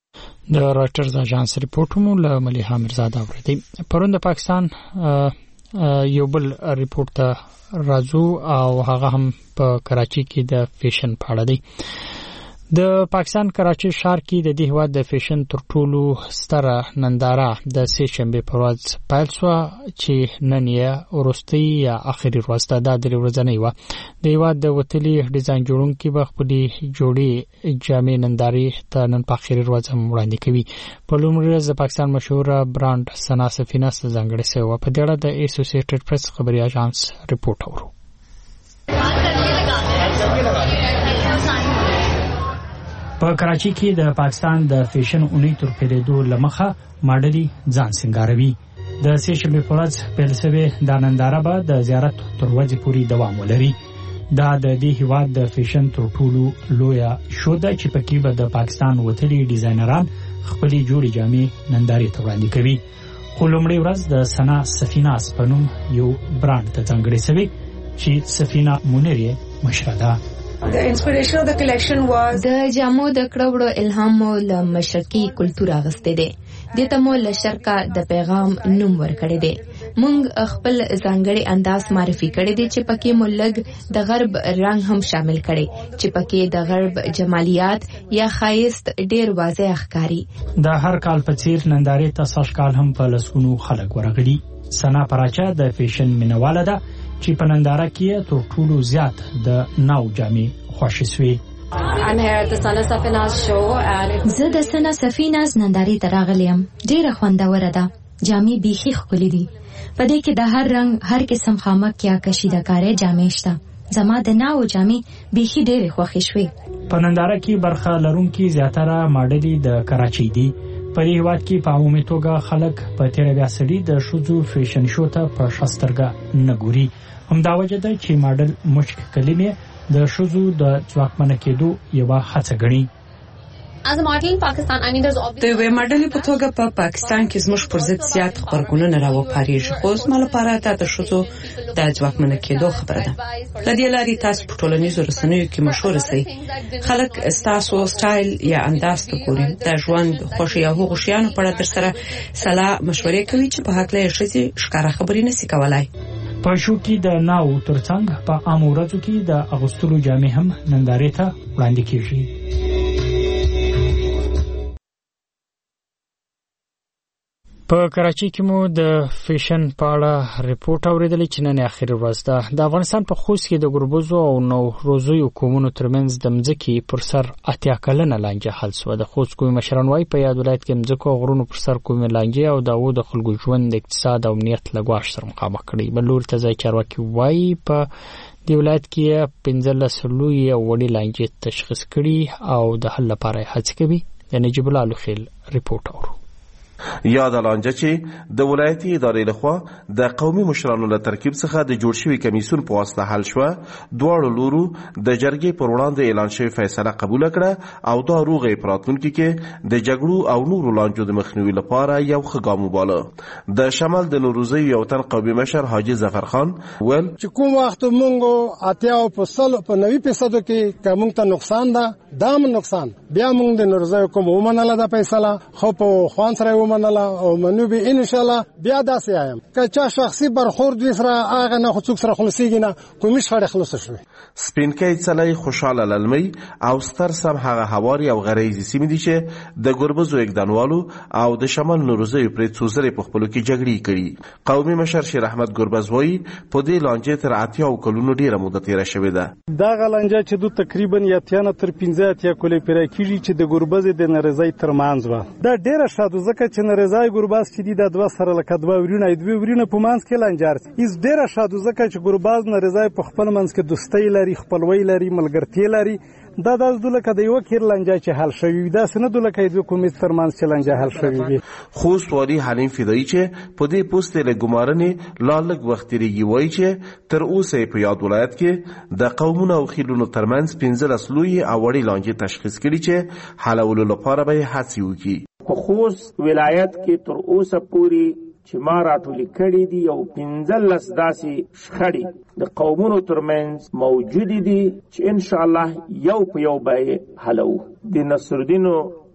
[SPEAKER 1] د راټرز اژانس ریپورټونو له مليحه امیرزاده اوریدي. پرون د پاکستان یو بل ریپورت ته راځو او هغه هم په کراچي کې د فیشن په اړه دی. د پاکستان کراچي ښار کې د دې هواد د فیشن تر ټولو ستره ننداره د سه شنبه په ورځ پیل شو چې نن یې ورستي یا اخري ورځ ده. د ورځنۍ و د هواد د وتلي ډیزاین جوړونکي په خپلې جوړې جامې ننداري ته نن په اخري ورځ هم وړاندې کوي. په لومړي ورځ د پاکستان مشهور برانډ سنا سفینه ځانګړې شوی و. په دې اړه د اسوسییټډ پریس خبري اژانس ریپورت اورو. په کراچي کې د پاکستان د فیشن اونۍ تر پیلېدو لمخه ماډلي ځان سنگاروي. د سه شنبه په ورځ پیل شوی دا ننداره به د زیارت تر ورځې پورې دوام ولري. دا د دې هیواد د فیشن تر ټولو لویه شو ده چې پکې به د پاکستان وتلي ډیزاینران خپلې جوړې جامې نندارې ته وړاندې کوي. خو لومړی ورځ د سنا سفینه په نوم یو برانډ ته ځانګړې شوی چې سفینه مونیر مشره ده.
[SPEAKER 16] The inspiration of the collection was
[SPEAKER 15] د جامو د کړوړو الهام مو له مشرقي کلتور اغسته دي. د تمو له شرقه د پیغام نوم ورکړی دی. مونږ خپل ځانګړي انداز معرفي کړی دی چې پکې مولګ د غرب رنگ هم شامل کړي چې پکې د غرب جمالیات یا خایست ډیر واضح ښکاري.
[SPEAKER 1] د هر کال په څیر نندارې ته سږ کال هم په لسګونو خلک ورغلي. سنا پراچا د فیشن مینواله ده. چې په ننداره کې تر ټولو زیات د ناو جامې خوښې شوې.
[SPEAKER 15] زه د سنا سفیناز نندارې ته راغلی یم. ډېره خوندوره ده. جامې بیخي ښکلې دي. په دې کې د هر رنګ هر قسم خامک یا کشیده‌کارۍ جامې شته. زما د ناو جامې بیخي ډېرې خوښې شوې.
[SPEAKER 1] په ننداره کې برخه لرونکي زیاتره ماډلې د کراچۍ دي. په دې هیواد کې په عمومي توګه خلک په تیره بیاسړي د ښځو فیشن شو ته په ښه سترګه نه ګوري. همدا وجه ده چې ماډل مشک کلمې د ښځو د ځواکمنه کېدو یوه هڅه ګڼي.
[SPEAKER 17] د یوې ماډلې په توګه په پاکستان کې زموږ پر ضد زیات خبرګونونه راوپارېږي، خو زما لپاره دا د ښځو د ځواکمنه کېدو خبره ده. له دې لارې تاسو په ټولنیزو رسنیو کې مشهور شئ. خلک ستاسو سټایل یا انداز ته ګوري. د ژوند خوښي یا هغو شیانو په اړه درسره سلا مشورې کوي چې په هکله یې ښځې ښکاره خبرې نشي کولای.
[SPEAKER 1] په شو کې د ناو ترڅنګ په عامو ورځو کې د اغوستلو جامې هم نندارې ته وړاندې کیږي. په کراچۍ کې مو د فیشن په اړه ریپورت اوریدلی چې نن اخري ورځ ده. د افغانستان په خوست کې د ګربزو او نوروزیو قومونو ترمنځ د مځکې پر سر 80 کلنه لانجه حل شوه. د خوست قومي مشران وايي په یاد ولایت کې مځکو او غرونو پر سر قومي لانجې او د خلکو ژوند، اقتصاد او امنیت له ګواښ سره مخامخ کړي. بل لوري ته ځای چارواکي وايي په دې ولایت کې 15 لوی او وړې لانجې تشخیص کړي او د حل لپاره هڅې کوي. د نجیب الله لخیل ریپورت اورو.
[SPEAKER 18] یاد لانجه چې د ولایتي ادارې لخوا د قومي مشرانو له ترکیب څخه د جوړ شوی کمیسیون په واسطه حل شوه. دواړو لورو د جرګې پر وړاندې اعلان شوی فیصله قبول کړه او دا روغې پراتونکو کې د جګړو او نورو لانجو د مخنیوي لپاره یو ښه ګام وباله. د شمال د نوروزی یو تن قومي مشر حاجی ظفر خان ول
[SPEAKER 19] چې کوم وخت مونږ 80% کې کوم ته نقصان ده، دا من نقصان بیا مونږ د نوروزی کوم ومنله د فیصله خو په خوان سره منله او منو به ان شاء الله بیا داسې ایم که چا شخصي برخورد وسره هغه نه خصوص سره خلاصيږي نه کومې شخړه خلاص شوه.
[SPEAKER 18] سپینکۍ څلای خوشاله للمي او ستر سم هغه هواري او غریزي سیمې دي چې د ګربزو اقدانوالو او د شمال نوروزي پرې څوزري په خپل کې جګړې کړي. قومي مشر شیر احمد ګربز وایي په دې لانجې تر 80 کلونو ډیره موده تیر شوې ده.
[SPEAKER 19] دا غلانجه چې دوی تقریبا یا تیانه تر 15 کولې پرې کیږي چې د ګربز د نارضای ترمنځ و. دا ډیره شاده ځکه چې نارضای ګرباز چې د دوه سره لکه دوه ورونه په مانس کې لانجار ایز ډیره شاده ځکه چې ګرباز نارضای په خپل منځ کې دوستۍ لري، خپلوي لري، ملګرتیا لري. دا د لکه د یو کیر لانجه چې حل شوی دا سند لکه د حکومت ترمنځ چې لانجه حل شوی وي.
[SPEAKER 18] خوست والی حلیم فدایی چې په دې پوسټ له ګمارنې لالک وخت لري وایي چې تر اوسه په یاد ولایت کې د قومونو او خیلونو ترمنځ 15 لوی او وړي لانجه تشخیص کړي چې حلولو لپاره به هڅې وکړي.
[SPEAKER 20] په خوست ولایت کې تر اوسه پوری چې ما راټولې کړي دي او 15 داسې شخړې د قومونو ترمنځ موجود دي چې ان شاء الله یو په یو به حلو. د نصرالدین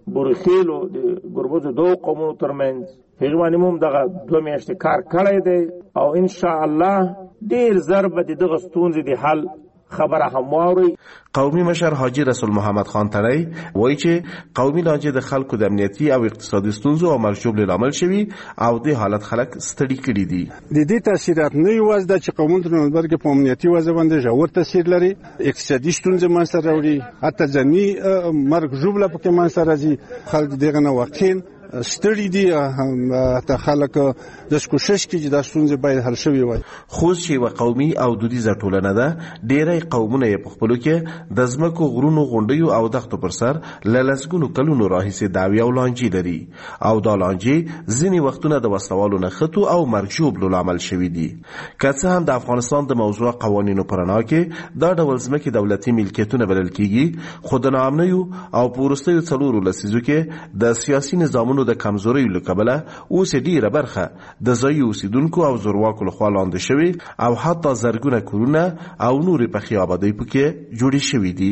[SPEAKER 20] برخیلو د ګربزو دوه قومونو ترمنځ هغوی موږ دغه 2 میاشتې کار کړی دی او ان شاء الله ډیر ضرب دغه ستونزې د حل خبره هم واوري.
[SPEAKER 18] قومي مشر حاجی رسول محمد خان تړی وایي چې قومي لانجې د خلکو د امنیتي او اقتصادي ستونزو او مرجوب لامل شوي او د حالت خلک ستړي کړي دي.
[SPEAKER 19] د دې تاثیرات نه یوازې د چې قومونو ترمنځ په امنیتي وضع باندې ژور تاثیر لري، اقتصادي ستونزې منځته راوړي، حتی ځینې مرګ ژوبله پکې منځته راځي. خلک دغه نه واقعین ستړي دي، ته خلک د کوشش کوي چې دا ستونزې باید حل شوي وای.
[SPEAKER 18] خوست چې یوه قومي او دودیزه ټولنه ده، ډیری قومونه یې په خپلو کې د ځمکو، غرونو، غونډیو او دښتو پر سر له لسګونو کلونو راهیسې دعوې او لانجې لري او دا لانجې ځینې وختونه د وسلوالو نښتو او مرګ ژوبلو لامل شوي دي. که څه هم د افغانستان د موضوع قوانینو په رڼا کې دا ډول ځمکې دولتي ملکیتونه بلل کیږي، خو د ناامنیو او په وروستیو 4 لسیزو کې د سیاسي نظامونو د کمزوریو له کبله اوس ډیره برخه د ځایي اوسیدونکو او زورواکو لخوا لاندې شوي او حتی زرګونه کورونه او نورې پخې آبادۍ پکې جوړې شوي دي.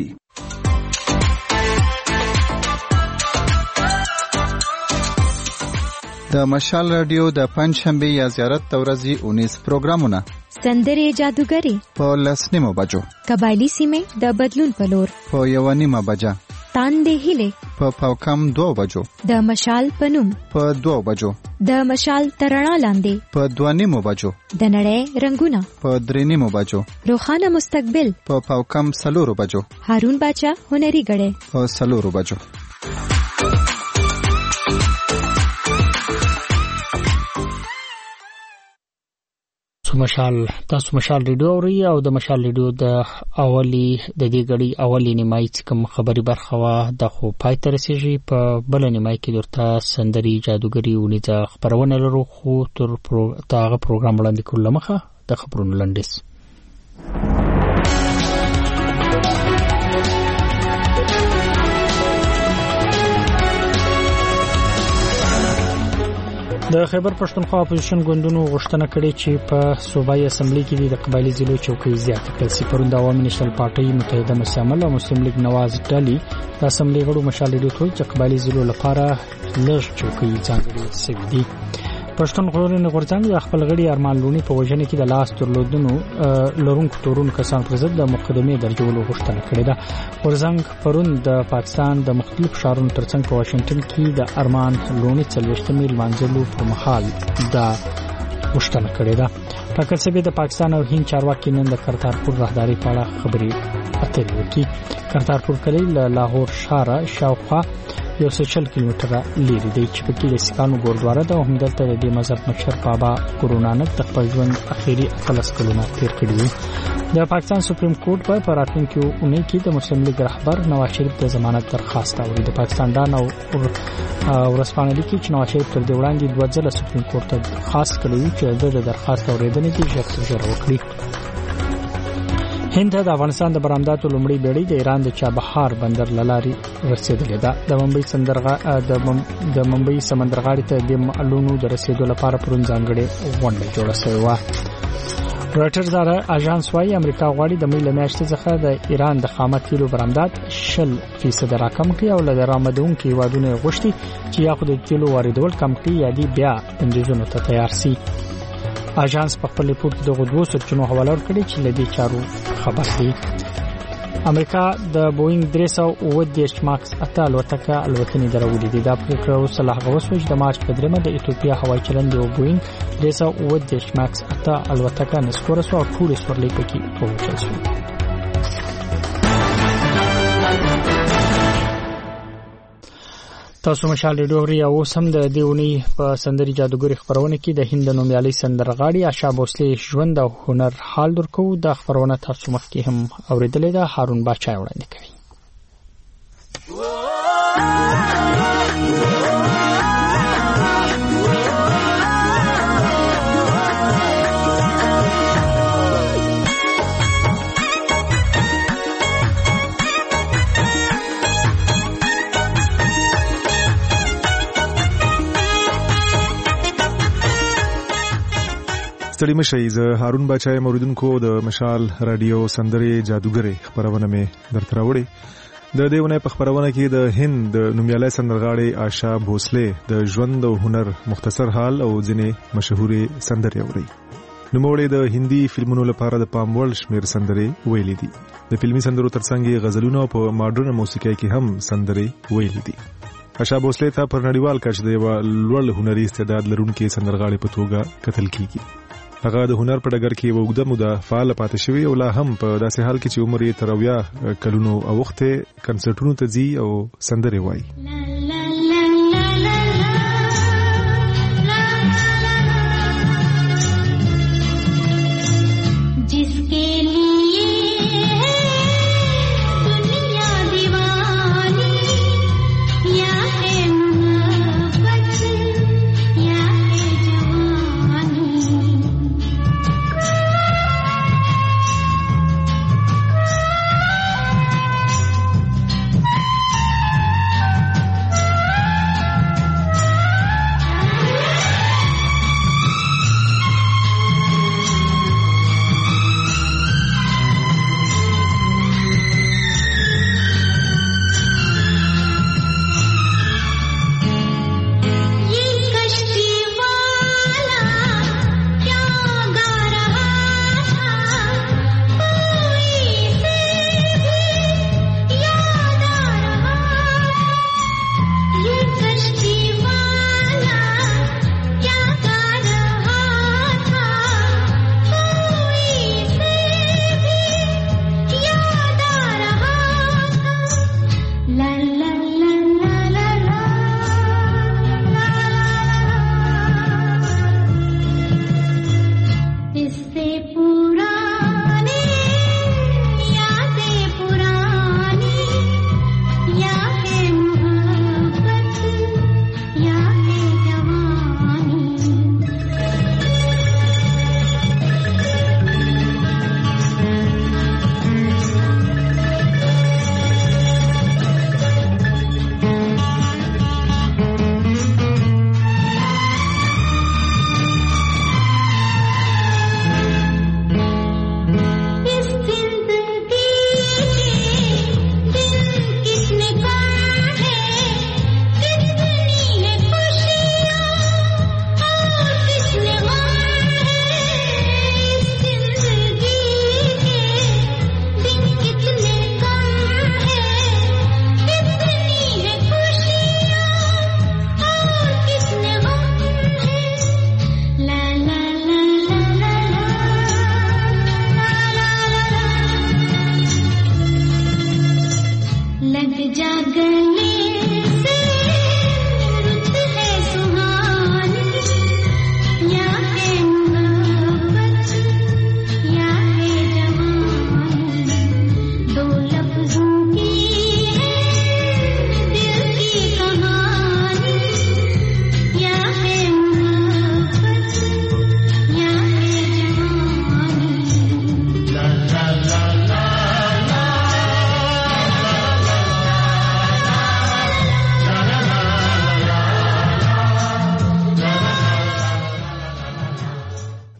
[SPEAKER 21] د مشال رادیو د پنځشنبه یا زیارت د ورځې 19 پروګرامونه
[SPEAKER 15] سندرې جادوګری
[SPEAKER 21] په 10:30 بجو،
[SPEAKER 15] قبایلی سیمه د بدلون په لور
[SPEAKER 21] په 1:30 بجه،
[SPEAKER 15] پاکستان د هیله
[SPEAKER 21] په پاوکم 2 بجو،
[SPEAKER 15] د مشال پنوم
[SPEAKER 21] په 2 بجو،
[SPEAKER 15] د مشال ترڼا لاندې
[SPEAKER 21] په 2:30 بجو،
[SPEAKER 15] د نړۍ رنگونه
[SPEAKER 21] په 3:30 بجو،
[SPEAKER 15] روخانه مستقبل
[SPEAKER 21] په پاوکم 4 بجو،
[SPEAKER 15] هارون باچا هنري غړې
[SPEAKER 21] په 4 بجو.
[SPEAKER 1] تاسو مشال ریډیو اورئ او د مشال ریډیو د اولی د دې غړي اولی نیمای چې کوم خبري برخه وا د خو پای تر رسیږي په بل نیمای کې درته سندري جادوګری ونیزه خبرونه لرو خو تر تاغه پروګرام وړاندې کول مخه د خبرونو لنډیس. د خیبر پښتونخوا اپوزیشن ګوندونو غوښتنه کړې چې په صوبایي اسمبلی کې د قبایلی ضلعو چوکۍ زیاتې کړي. پرون د عوامي نېشنل پارټۍ متحده مشامل او مسلم لیگ نواز ډلې د اسمبلی غړو مشال لیدو چې قبایلی ضلعو لپاره لږ چوکۍ ځانګړي شوي دي. پښتون غورځنګ د خپل غړي ارمان لونی په وژنه کې د لاس لرونکو تورونو کسان پر ضد د مقدمې درجولو غوښتنه کړې ده. غورځنګ پرون د پاکستان د مختلفو ښارونو ترڅنګ په واشنگټن کې د ارمان لونی 40 میل منځلو پر مهال دا غوښتنه کړې ده. ټاکل شوی د پاکستان او هند چارواکي نن د کرتارپور راهداري په اړه خبرې اترې وکړي. کرتارپور کلی له لاهور ښاره شاوخوا 140 کیلومتره لري دی چې پکې د سکانو ګوردواره د همدلته د دې مذهب مشر بابا ګورو نانک د خپل ژوند اخیری 30 کلونه تیر کړی دی. د پاکستان سپریم کورټ په راتلونکي اونۍ کې د مسلم لیگ رهبر نواز شریف د ضمانت درخواست اوري. د پاکستان دان او ورسپانه لیکي چې نواز شریف تر دې وړاندې 2 ځله سپریم کورټ ته خاص کړی چې د درخواست اوریدنې کې ژر وکړي. هند د افغانستان د برآمداتو لومړی بیړۍ د ایران د چابهار بندر لاري رسیدلې ده. د ممبئی سمندرغاړي ته د معلومو د رسیدو لپاره پرون ځانګړې غونډه جوړه شوې و. رويټرز اژانس وايي امریکا غواړي د مې لمیاشتې څخه د ایران د خامه تیلو برآمدات 0% راکم کړي او له درآمدونکو هیوادونو غوښتي چې یا خو د تیلو واردول کم کړي یا دی بیا بندیزونو ته تیار شي. اژانس په خپل ریپورت کې د غوډو سرچینو حواله ورکړي چې لدی چارو خبر دی. امریکا د بوئنګ 308 ماکس 8 الوتکه الوتنې درولې دي. دا پریکړه وسله غوښوي چې د مارچ په 3 د ایتوپیا هوایي چلند یو بوئنګ 308 ماکس 8 الوتکه نسکور سو ټول سورلې پکې پوښتل شو. تاسو مشال ریډیو ری او سم د دیونی په سندري جادوګری خبرونه کې د هند نومیالي سندرغاړي آشا بوسلې ژوند او هنر حال درکو. د خبرونه تاسو مخکې هم اوریدلې ده. هارون باچا وړاندې کوي.
[SPEAKER 4] ستړي مشئ. زه هارون باچا موریدونکو د مشال رادیو سندري جادوګری خبرونه مې درته راوړې. د دیونه په خبرونه کې د هند د نومیالي سندرغاړي آشا بوسلې د ژوند او هنر مختصر حال او ځینې مشهوري سندري اوري. نوموړي د هندي فلمونو لپاره د پام وړ شمیر سندري ویلي دي. د فلمي سندرو ترڅنګ غزلونو په ماډرن موسیقۍ کې هم سندري ویلي دي. آشا بوسلې ته پر نړیوال کچ د لوړ هنري استعداد لرونکي سندرغاړي په توګه کتل کیږي. هغه د هنر په ډګر کې وګړه موده فعال پاتې شوی او لا هم په داسې حال کې چې عمر یې تر 80 کلونو اوخته کنسرټونو ته ځي او سندري وایي.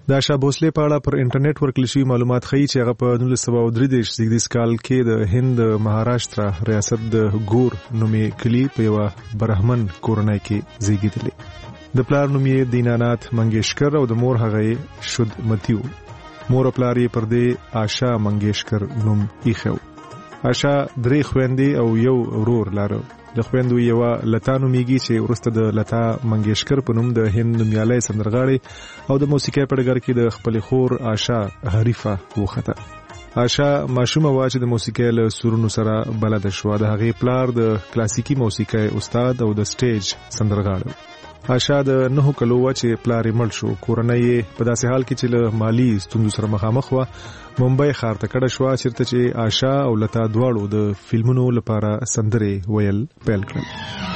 [SPEAKER 4] د آشا بوسلې په اړه پر انټرنیټ ورکړل شوي معلومات ښیي چې هغه په 1933 زیږدیز کال کې د هند مهاراشټرا ریاست د ګور نومې کلی په یوه برهمن کورنۍ کې زیږېدلې. د پلار نوم یې دینانات منګیشکر او د مور هغه یې شودمتی و. مور او پلار یې پر دې آشا منګیشکر نوم ایښی و. آشا 3 خویندې او یو ورور لاره. د خویندو یوه لتا نومیږي چې وروسته د لتا منګیشکر په نوم د هند نومیالی سندرغاړې او د موسیقۍ په ډګر کې د خپلې خور آشا حریفه وخته. آشا ماشومه وه چې د موسیقۍ له سورونو سره بلده شوه. د هغې پلار د کلاسیکي موسیقۍ استاد او د سټیج سندرغاړی. آشا د 9 کلو وه چې پلار یې مړ شو. کورنۍ یې په داسې حال کې چې له مالي ستونزو سره مخامخ وه ممبئی ښار ته کډه شوه، چېرته چې آشا او لتا دواړو د فلمونو لپاره سندرې ویل پیل کړل.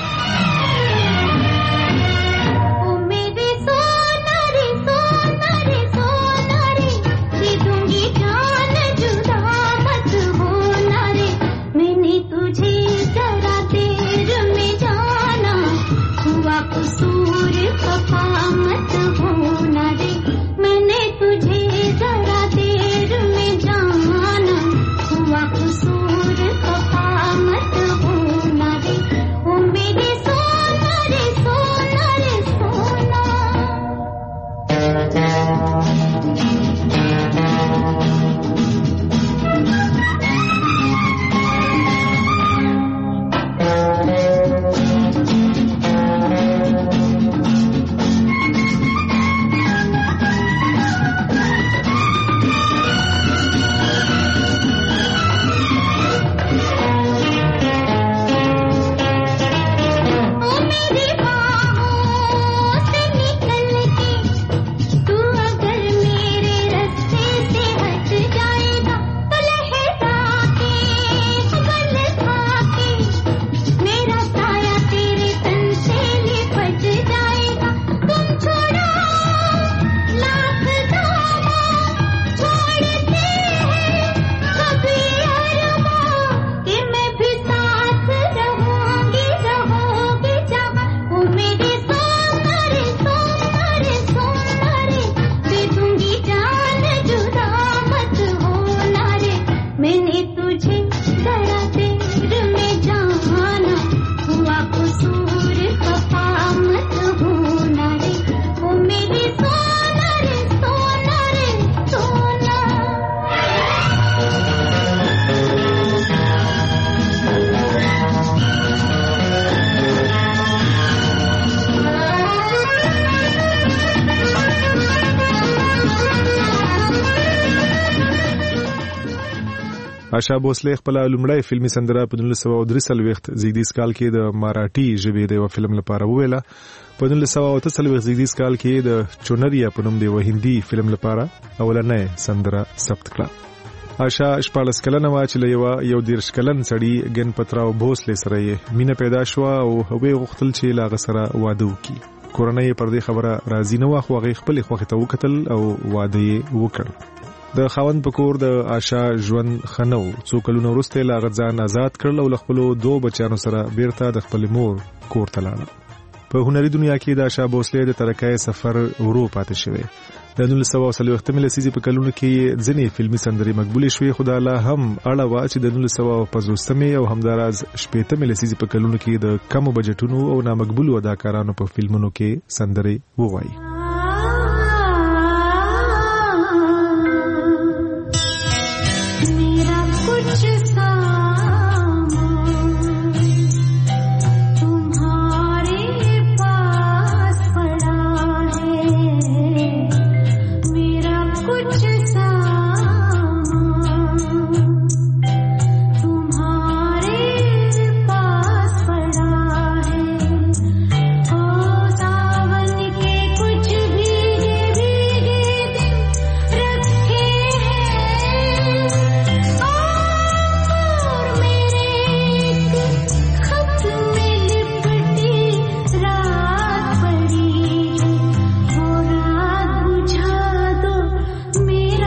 [SPEAKER 4] آشا بوسلې خپل لومړی فلمي سندره په 1943 زیږدیز کال کې د ماراټي ژبې د یو فلم لپاره وویله. په 1943 زیږدیز کال کې د چونریا په نوم د یو هندي فلم لپاره اولنۍ سندره ثبت کړه. آشا 14 کلنه وه چې له یو 13 کلن سړي ګنپتراو بوسلې سره یې مینه پیدا شوه او هغوی غوښتل چې له هغه سره واده وکړي. کورنۍ یې پر دې خبره راضي نه وه، خو هغې خپلې خوښې ته وکتل او واده یې وکړ. د خاوند په کور د آشا ژوند ښه نه و. څو کلونه وروسته یې له هغه ځان آزاد کړل او له خپلو 2 بچیانو سره بیرته د خپلې مور کور ته لاړه. په هنري دنیا کې د آشا بوسلې د ترقۍ سفر ورو پاتې شوی. د 1940 لسیزې په کلونو کې ځینې فلمي سندرې مقبولې شوې، خو دا لا هم اړه وه چې د 1950 او همداراز 60 لسیزې په کلونو کې د کمو بجټونو او نامقبولو اداکارانو په فلمونو کې سندرې ووایي.
[SPEAKER 8] me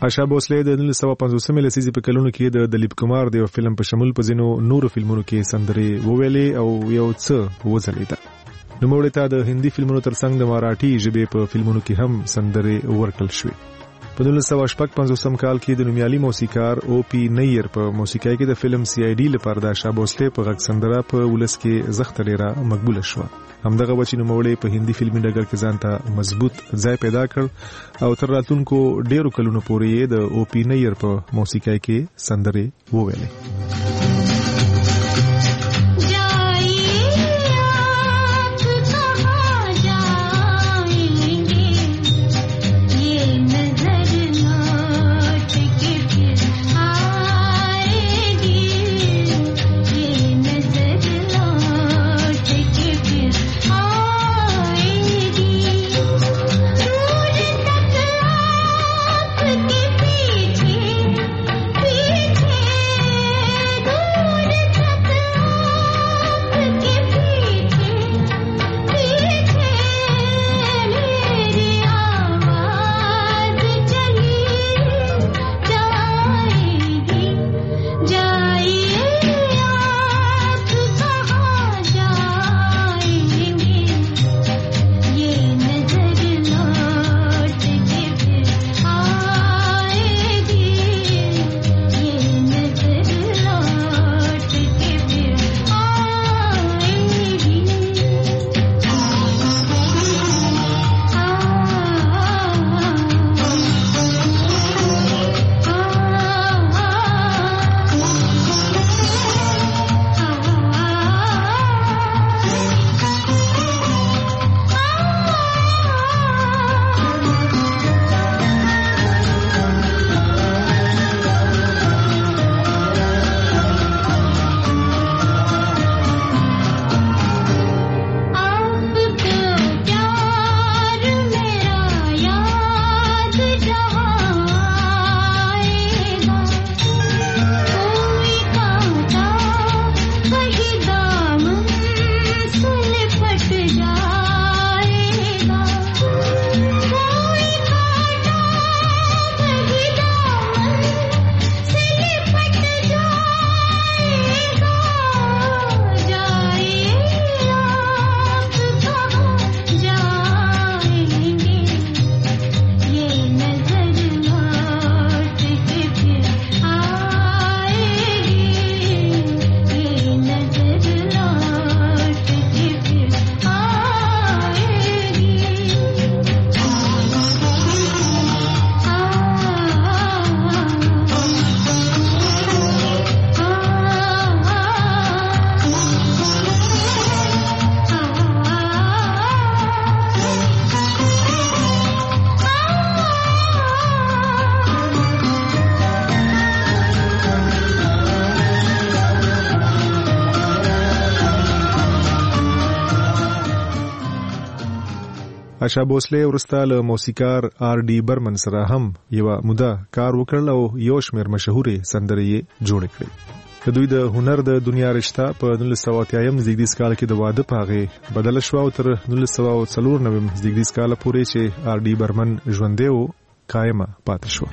[SPEAKER 4] آشا بوسلې د 1950 لسیزې په کلونو کې د دلیپ کمار د فلم په شمول په ځینو نورو فلمونو کې سندرې وویلې او یو څه وځلیده. نوموړی ته د هندي فلمونو ترڅنګ د مراఠي ژبې په فلمونو کې هم سندرې ورکړل شوې. په 1955 کال کې د نومیالي موسیقار او پی نیر په موسیقۍ کې د فلم سی آی ډي لپاره د آشا بوسلې په غږ سندره په ولس کې زښت ډیره مقبوله شوه. همدغه وجه نوموړی په هندي فلمي ډګر کې ځان ته مضبوط ځای پیدا کړ او تر راتلونکو ډیرو کلونو پورې د او پی نیر په موسیقۍ کې سندرې وویلې. آشا بوسلې ورسته له موسیقار آر ډي برمن سره هم یو موده کار وکړ او یو شمېر مشهورې سندرې جوړ کړې. د دوی د هنر د دنیا رشتہ په 1980 زیږدیز کال کې د واده پاغه بدل شو او تر 1994 زیږدیز کال پورې چې آر ډي برمن ژوندې و قائمه پاتې شو.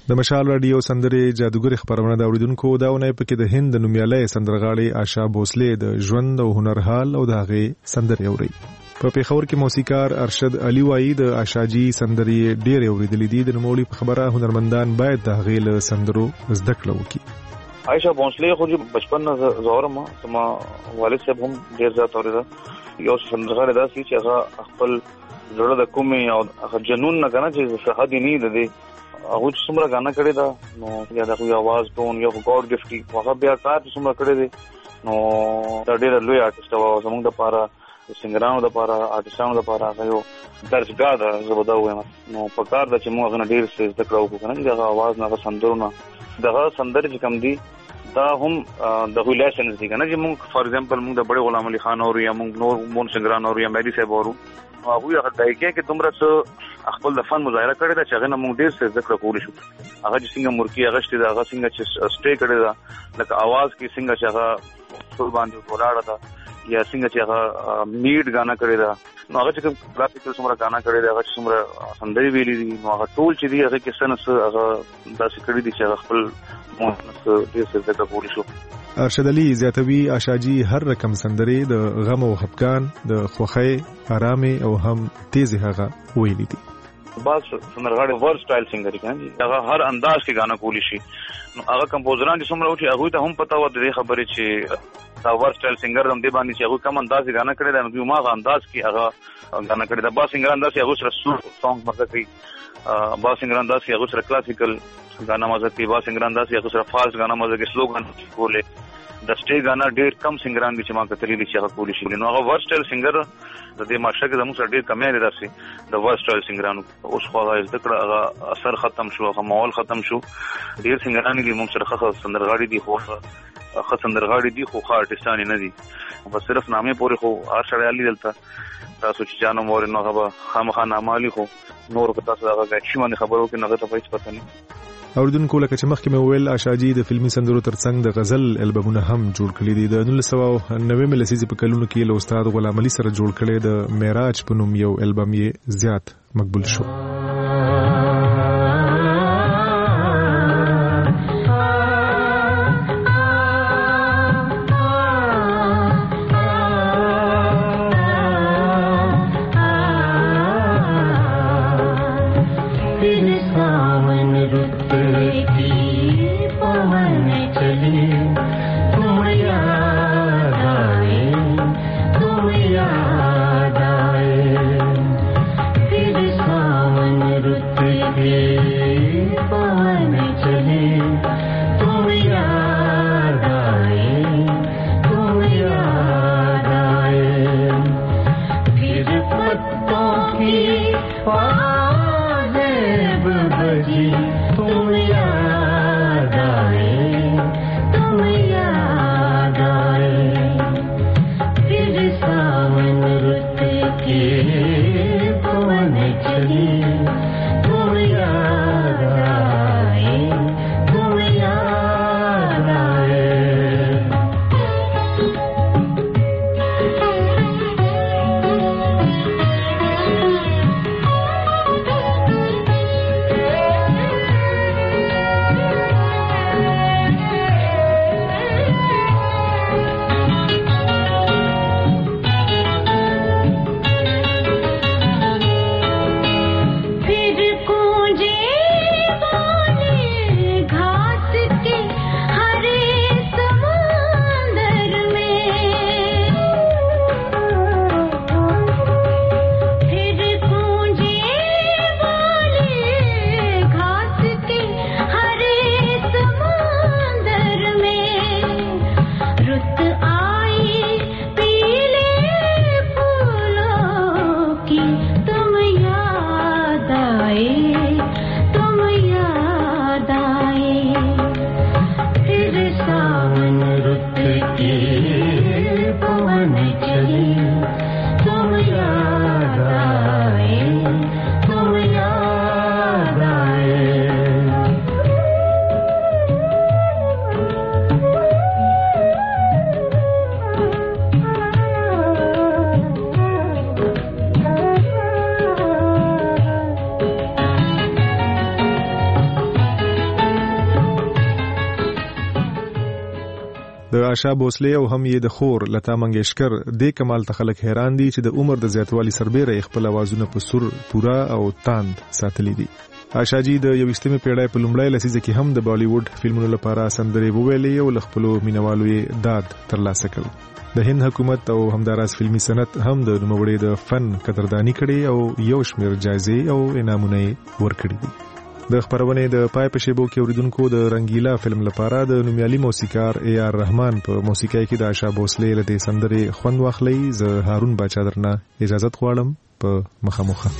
[SPEAKER 4] د مشال رادیو سندرې جادوګر خبرونه د اوریدونکو داونه پکې د هند نومیالي سندرغاړي آشا بوسلے د ژوند او هنر حال او د هغه سندرې اوري. په پیښور کې موسیقار ارشد علي وایي د آشاجي سندرې ډېر اوریدلې دي. د نوموړي په خبره هنرمندان باید د هغې له سندرو زده کړه وکړي.
[SPEAKER 8] عائشہ بونسلے خو بچپن زورم ما والد صاحب هم ډېر زیات اوریدا. یو سندرغاړی داسې چې هغه خپل زړه د کومې او هغه جنون نه کنه چې شهادي نه ده هغه څومره غانا کړی دا نو یا د आवाज ټون یو ګاډ ګفټي هغه بیا کار څومره کړی دی نو دا ډېر لوی आर्टिस्ट و زموږ د لپاره سنگرانو د لپاره آرټستانو د لپاره یو درسګاه ده زبده وایم نو په کار د چې موږ غن ډیر څه زده کړو کو کنه دا आवाज نه سندرونه دغه سندر چې کم دي دا هم د ریلیشنز دي کنه چې موږ فار ایگزامپل موږ د بڑے غلام علي خان او یا موږ نور مون سنگران او یا مېدی صاحب ورو هغه هغه دای کې تمره څه خپل د فن مظاهره کړی دا چې هغه موږ ډیر څه زده کړو کول شو هغه چې څنګه مرکی هغه شته هغه څنګه چې سټې کړی دا لکه आवाज کې څنګه چې هغه ټول باندې ولاړه دا یا څنګه چې هغه میډ غانا کړی دا نو هغه چې کلاسیکل څومره غانا کړی دا هغه څومره سندري ویلي دي نو هغه ټول چې دی هغه کې سنس هغه داسې کړی دي چې خپل مونږ ډیر څه زده کول شو.
[SPEAKER 4] ارشد علي زیاتوي آشاجي هر رقم سندرې د غم او خفقان د خوخي آرامي او هم تیز هغه ویلي دي.
[SPEAKER 8] باز سندرغاړي ورسټایل سنگر کوي هغه هر انداز کې غانا کولی شي نو هغه کمپوزران چې څومره وي هغه ته هم پتا و د خبرې چې دا ورسټایل سنگر هم دی باندې چې هغه کوم انداز غانا کړی دا نو ما انداز کې هغه غانا کړی دا با سنگر انداز هغه سره سونګ مطلب کوي با سنگر انداز هغه سره کلاسیکل غانا مزه کوي با سنگر انداز هغه سره فاست غانا مزه کوي سلوګان کولې د سټیج غانا ډېر کم سنگران دي چې ما کتلې دي چې هغه کولی شي نو هغه ورسټایل سنگر د دې مارشه کې زموږ سره ډېر کمې لري داسې د ورسټایل سنگرانو اوس خو هغه ذکر هغه اثر ختم شو هغه ماحول ختم شو ډېر سنگران دي موږ سره خاص سندرغاړي دي خو سندرغاړي دي خو آرټستان نه دي بس صرف نامې پورې خو هر شړې علي دلته تاسو چې جانو مور نه غوا خامخا نامالي خو نور کو تاسو هغه شي باندې خبرو کې نه ته پېښ پته نه
[SPEAKER 4] اوریدونکو لکه چې مخکې مې ویل آشاجي د فلمي سندرو ترڅنګ د غزل البمونه هم جوړ کړي دي. د 1990 لسیزې په کلونو کې له استاد غلام علي سره جوړ کړي د معراج په نوم یو البم یې زیات مقبول شو. د آشا بوسلې او هم یې د خور لتا منګیشکر د کمال ته خلک حیران دي چې د عمر د زیاتوالي سربېره خپل اوازونه په سر پورا او تاند ساتلي دي. آشا جی د 21مې پیړۍ په لومړۍ لسیزه کې هم د بالیووډ فلمونو لپاره سندرې وویلې او خپل مینوالو یې داد ترلاسه کړ. د هند حکومت او همداراز فلمي صنعت هم د نوموړي د فن قدردانی کړي او یو شمېر جایزې او انعامونه ورکړي دي. د خبرونه د پای په شیبو کې اوریدونکو د رنگیلا فلم لپاره د نومیالي موسیقار اے آر رحمان په موسیقۍ کې د آشا بوسلې له سندرې خوند واخلي. زه هارون باچا درنه اجازه غواړم په مخامخه.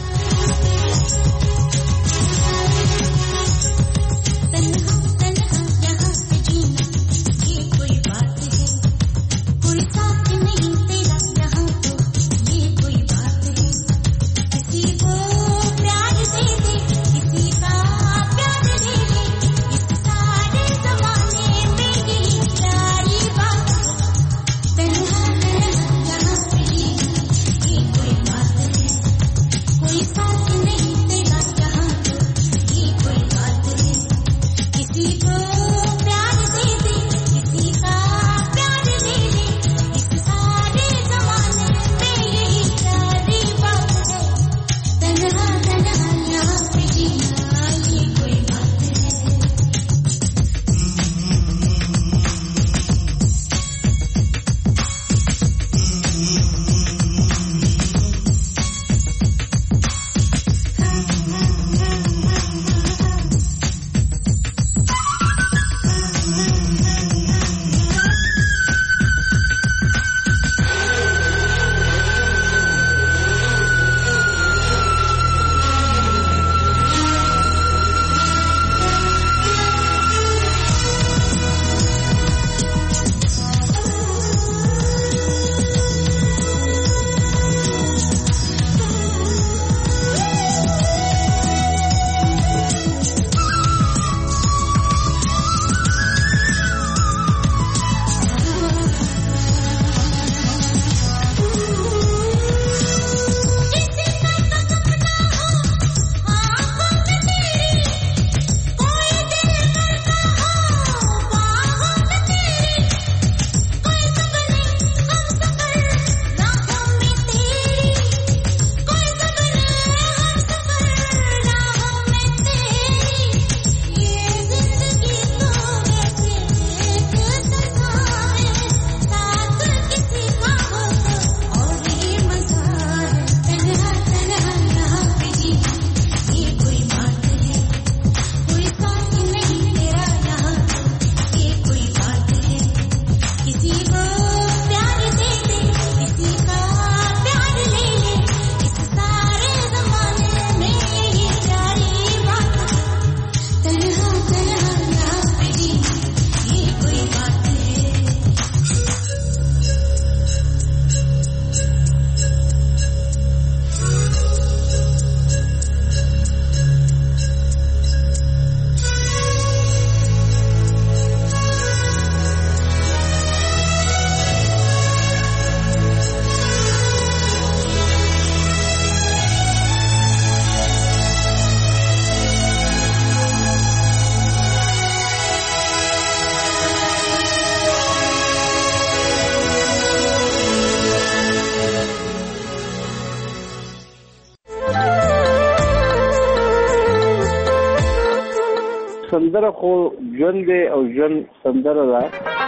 [SPEAKER 2] سندره خو ژوند دی او ژوند سندره ده.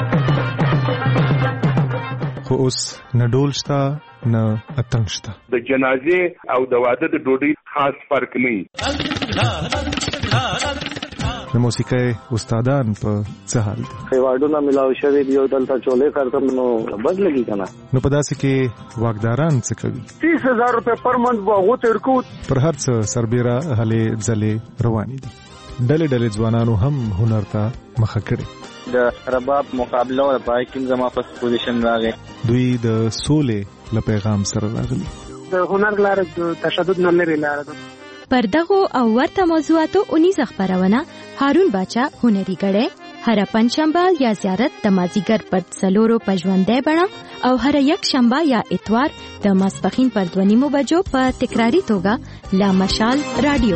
[SPEAKER 4] خو اوس نه ډول شته نه اتنګ شته.
[SPEAKER 22] د جنازې او د واده د ډوډۍ خاص فرق نه وي.
[SPEAKER 4] د موسیقۍ استادان په څه حال دي؟
[SPEAKER 2] ایوارډونه ملاو شوي دي او دلته چولې کارتم نو بد لګي کنه.
[SPEAKER 4] نو په داسې کې واګداران څه کوي؟
[SPEAKER 2] 30,000 روپے پر منث واغو تر کو
[SPEAKER 4] پر هر څه سربېره هلې ځلې روانې دي. ډلې ډلې ځوانانو هم هنر ته مخه کړي.
[SPEAKER 23] د رباب مقابله او پایکینګ زما په پوزیشن راغی.
[SPEAKER 4] دوی د سولې له پیغام سره راغلي.
[SPEAKER 24] د هنر لاره د تشدد نه لري لاره ده.
[SPEAKER 15] پر دغه او ورته موضوعاتو 19 خبرونه هارون باچا هنري غړې هر پنځشنبه یا زیارت د مازیګر پر څلورو پژوندې بڼه او هر یک شنبه یا اتوار د ماسپخین پر 2:30 بجو په تکراری توګه لا مشال رادیو.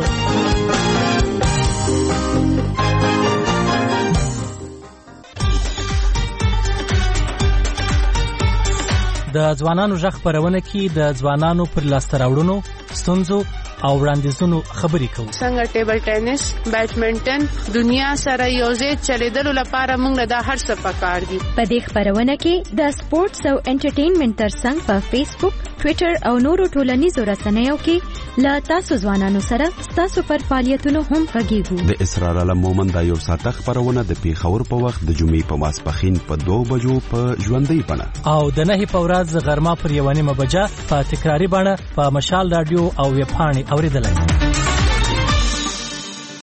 [SPEAKER 3] د ځوانانو ژغ خپرونه کې د ځوانانو پر لاسته راوړنو، ستونزو او وړاندیزونو خبرې کوو.
[SPEAKER 5] څنګه ټیبل ټینس، بیډمنټن دنیا سره یوځای چلیدلو لپاره موږ د هر څه پکار دي.
[SPEAKER 15] په دې خبرونه کې د سپورتس او انټرټینمنټ ترڅنګ په فیسبوک، ټوئیټر او نورو ټولنیزو رسنیو کې لا تاسو ځوانانو سره تاسو پر فعالیتونو هم غږیږو.
[SPEAKER 9] د اسرار علم مومن د یو ساعت خبرونه د پیښور په وخت د جمعې په ماسپخین په 2 بجو په ژوندۍ بڼه
[SPEAKER 3] او د 9 په ورځ غرمه پر 1:30 بجه په تکراری بڼه په مشال رادیو او ویب پاڼې اوریدلای.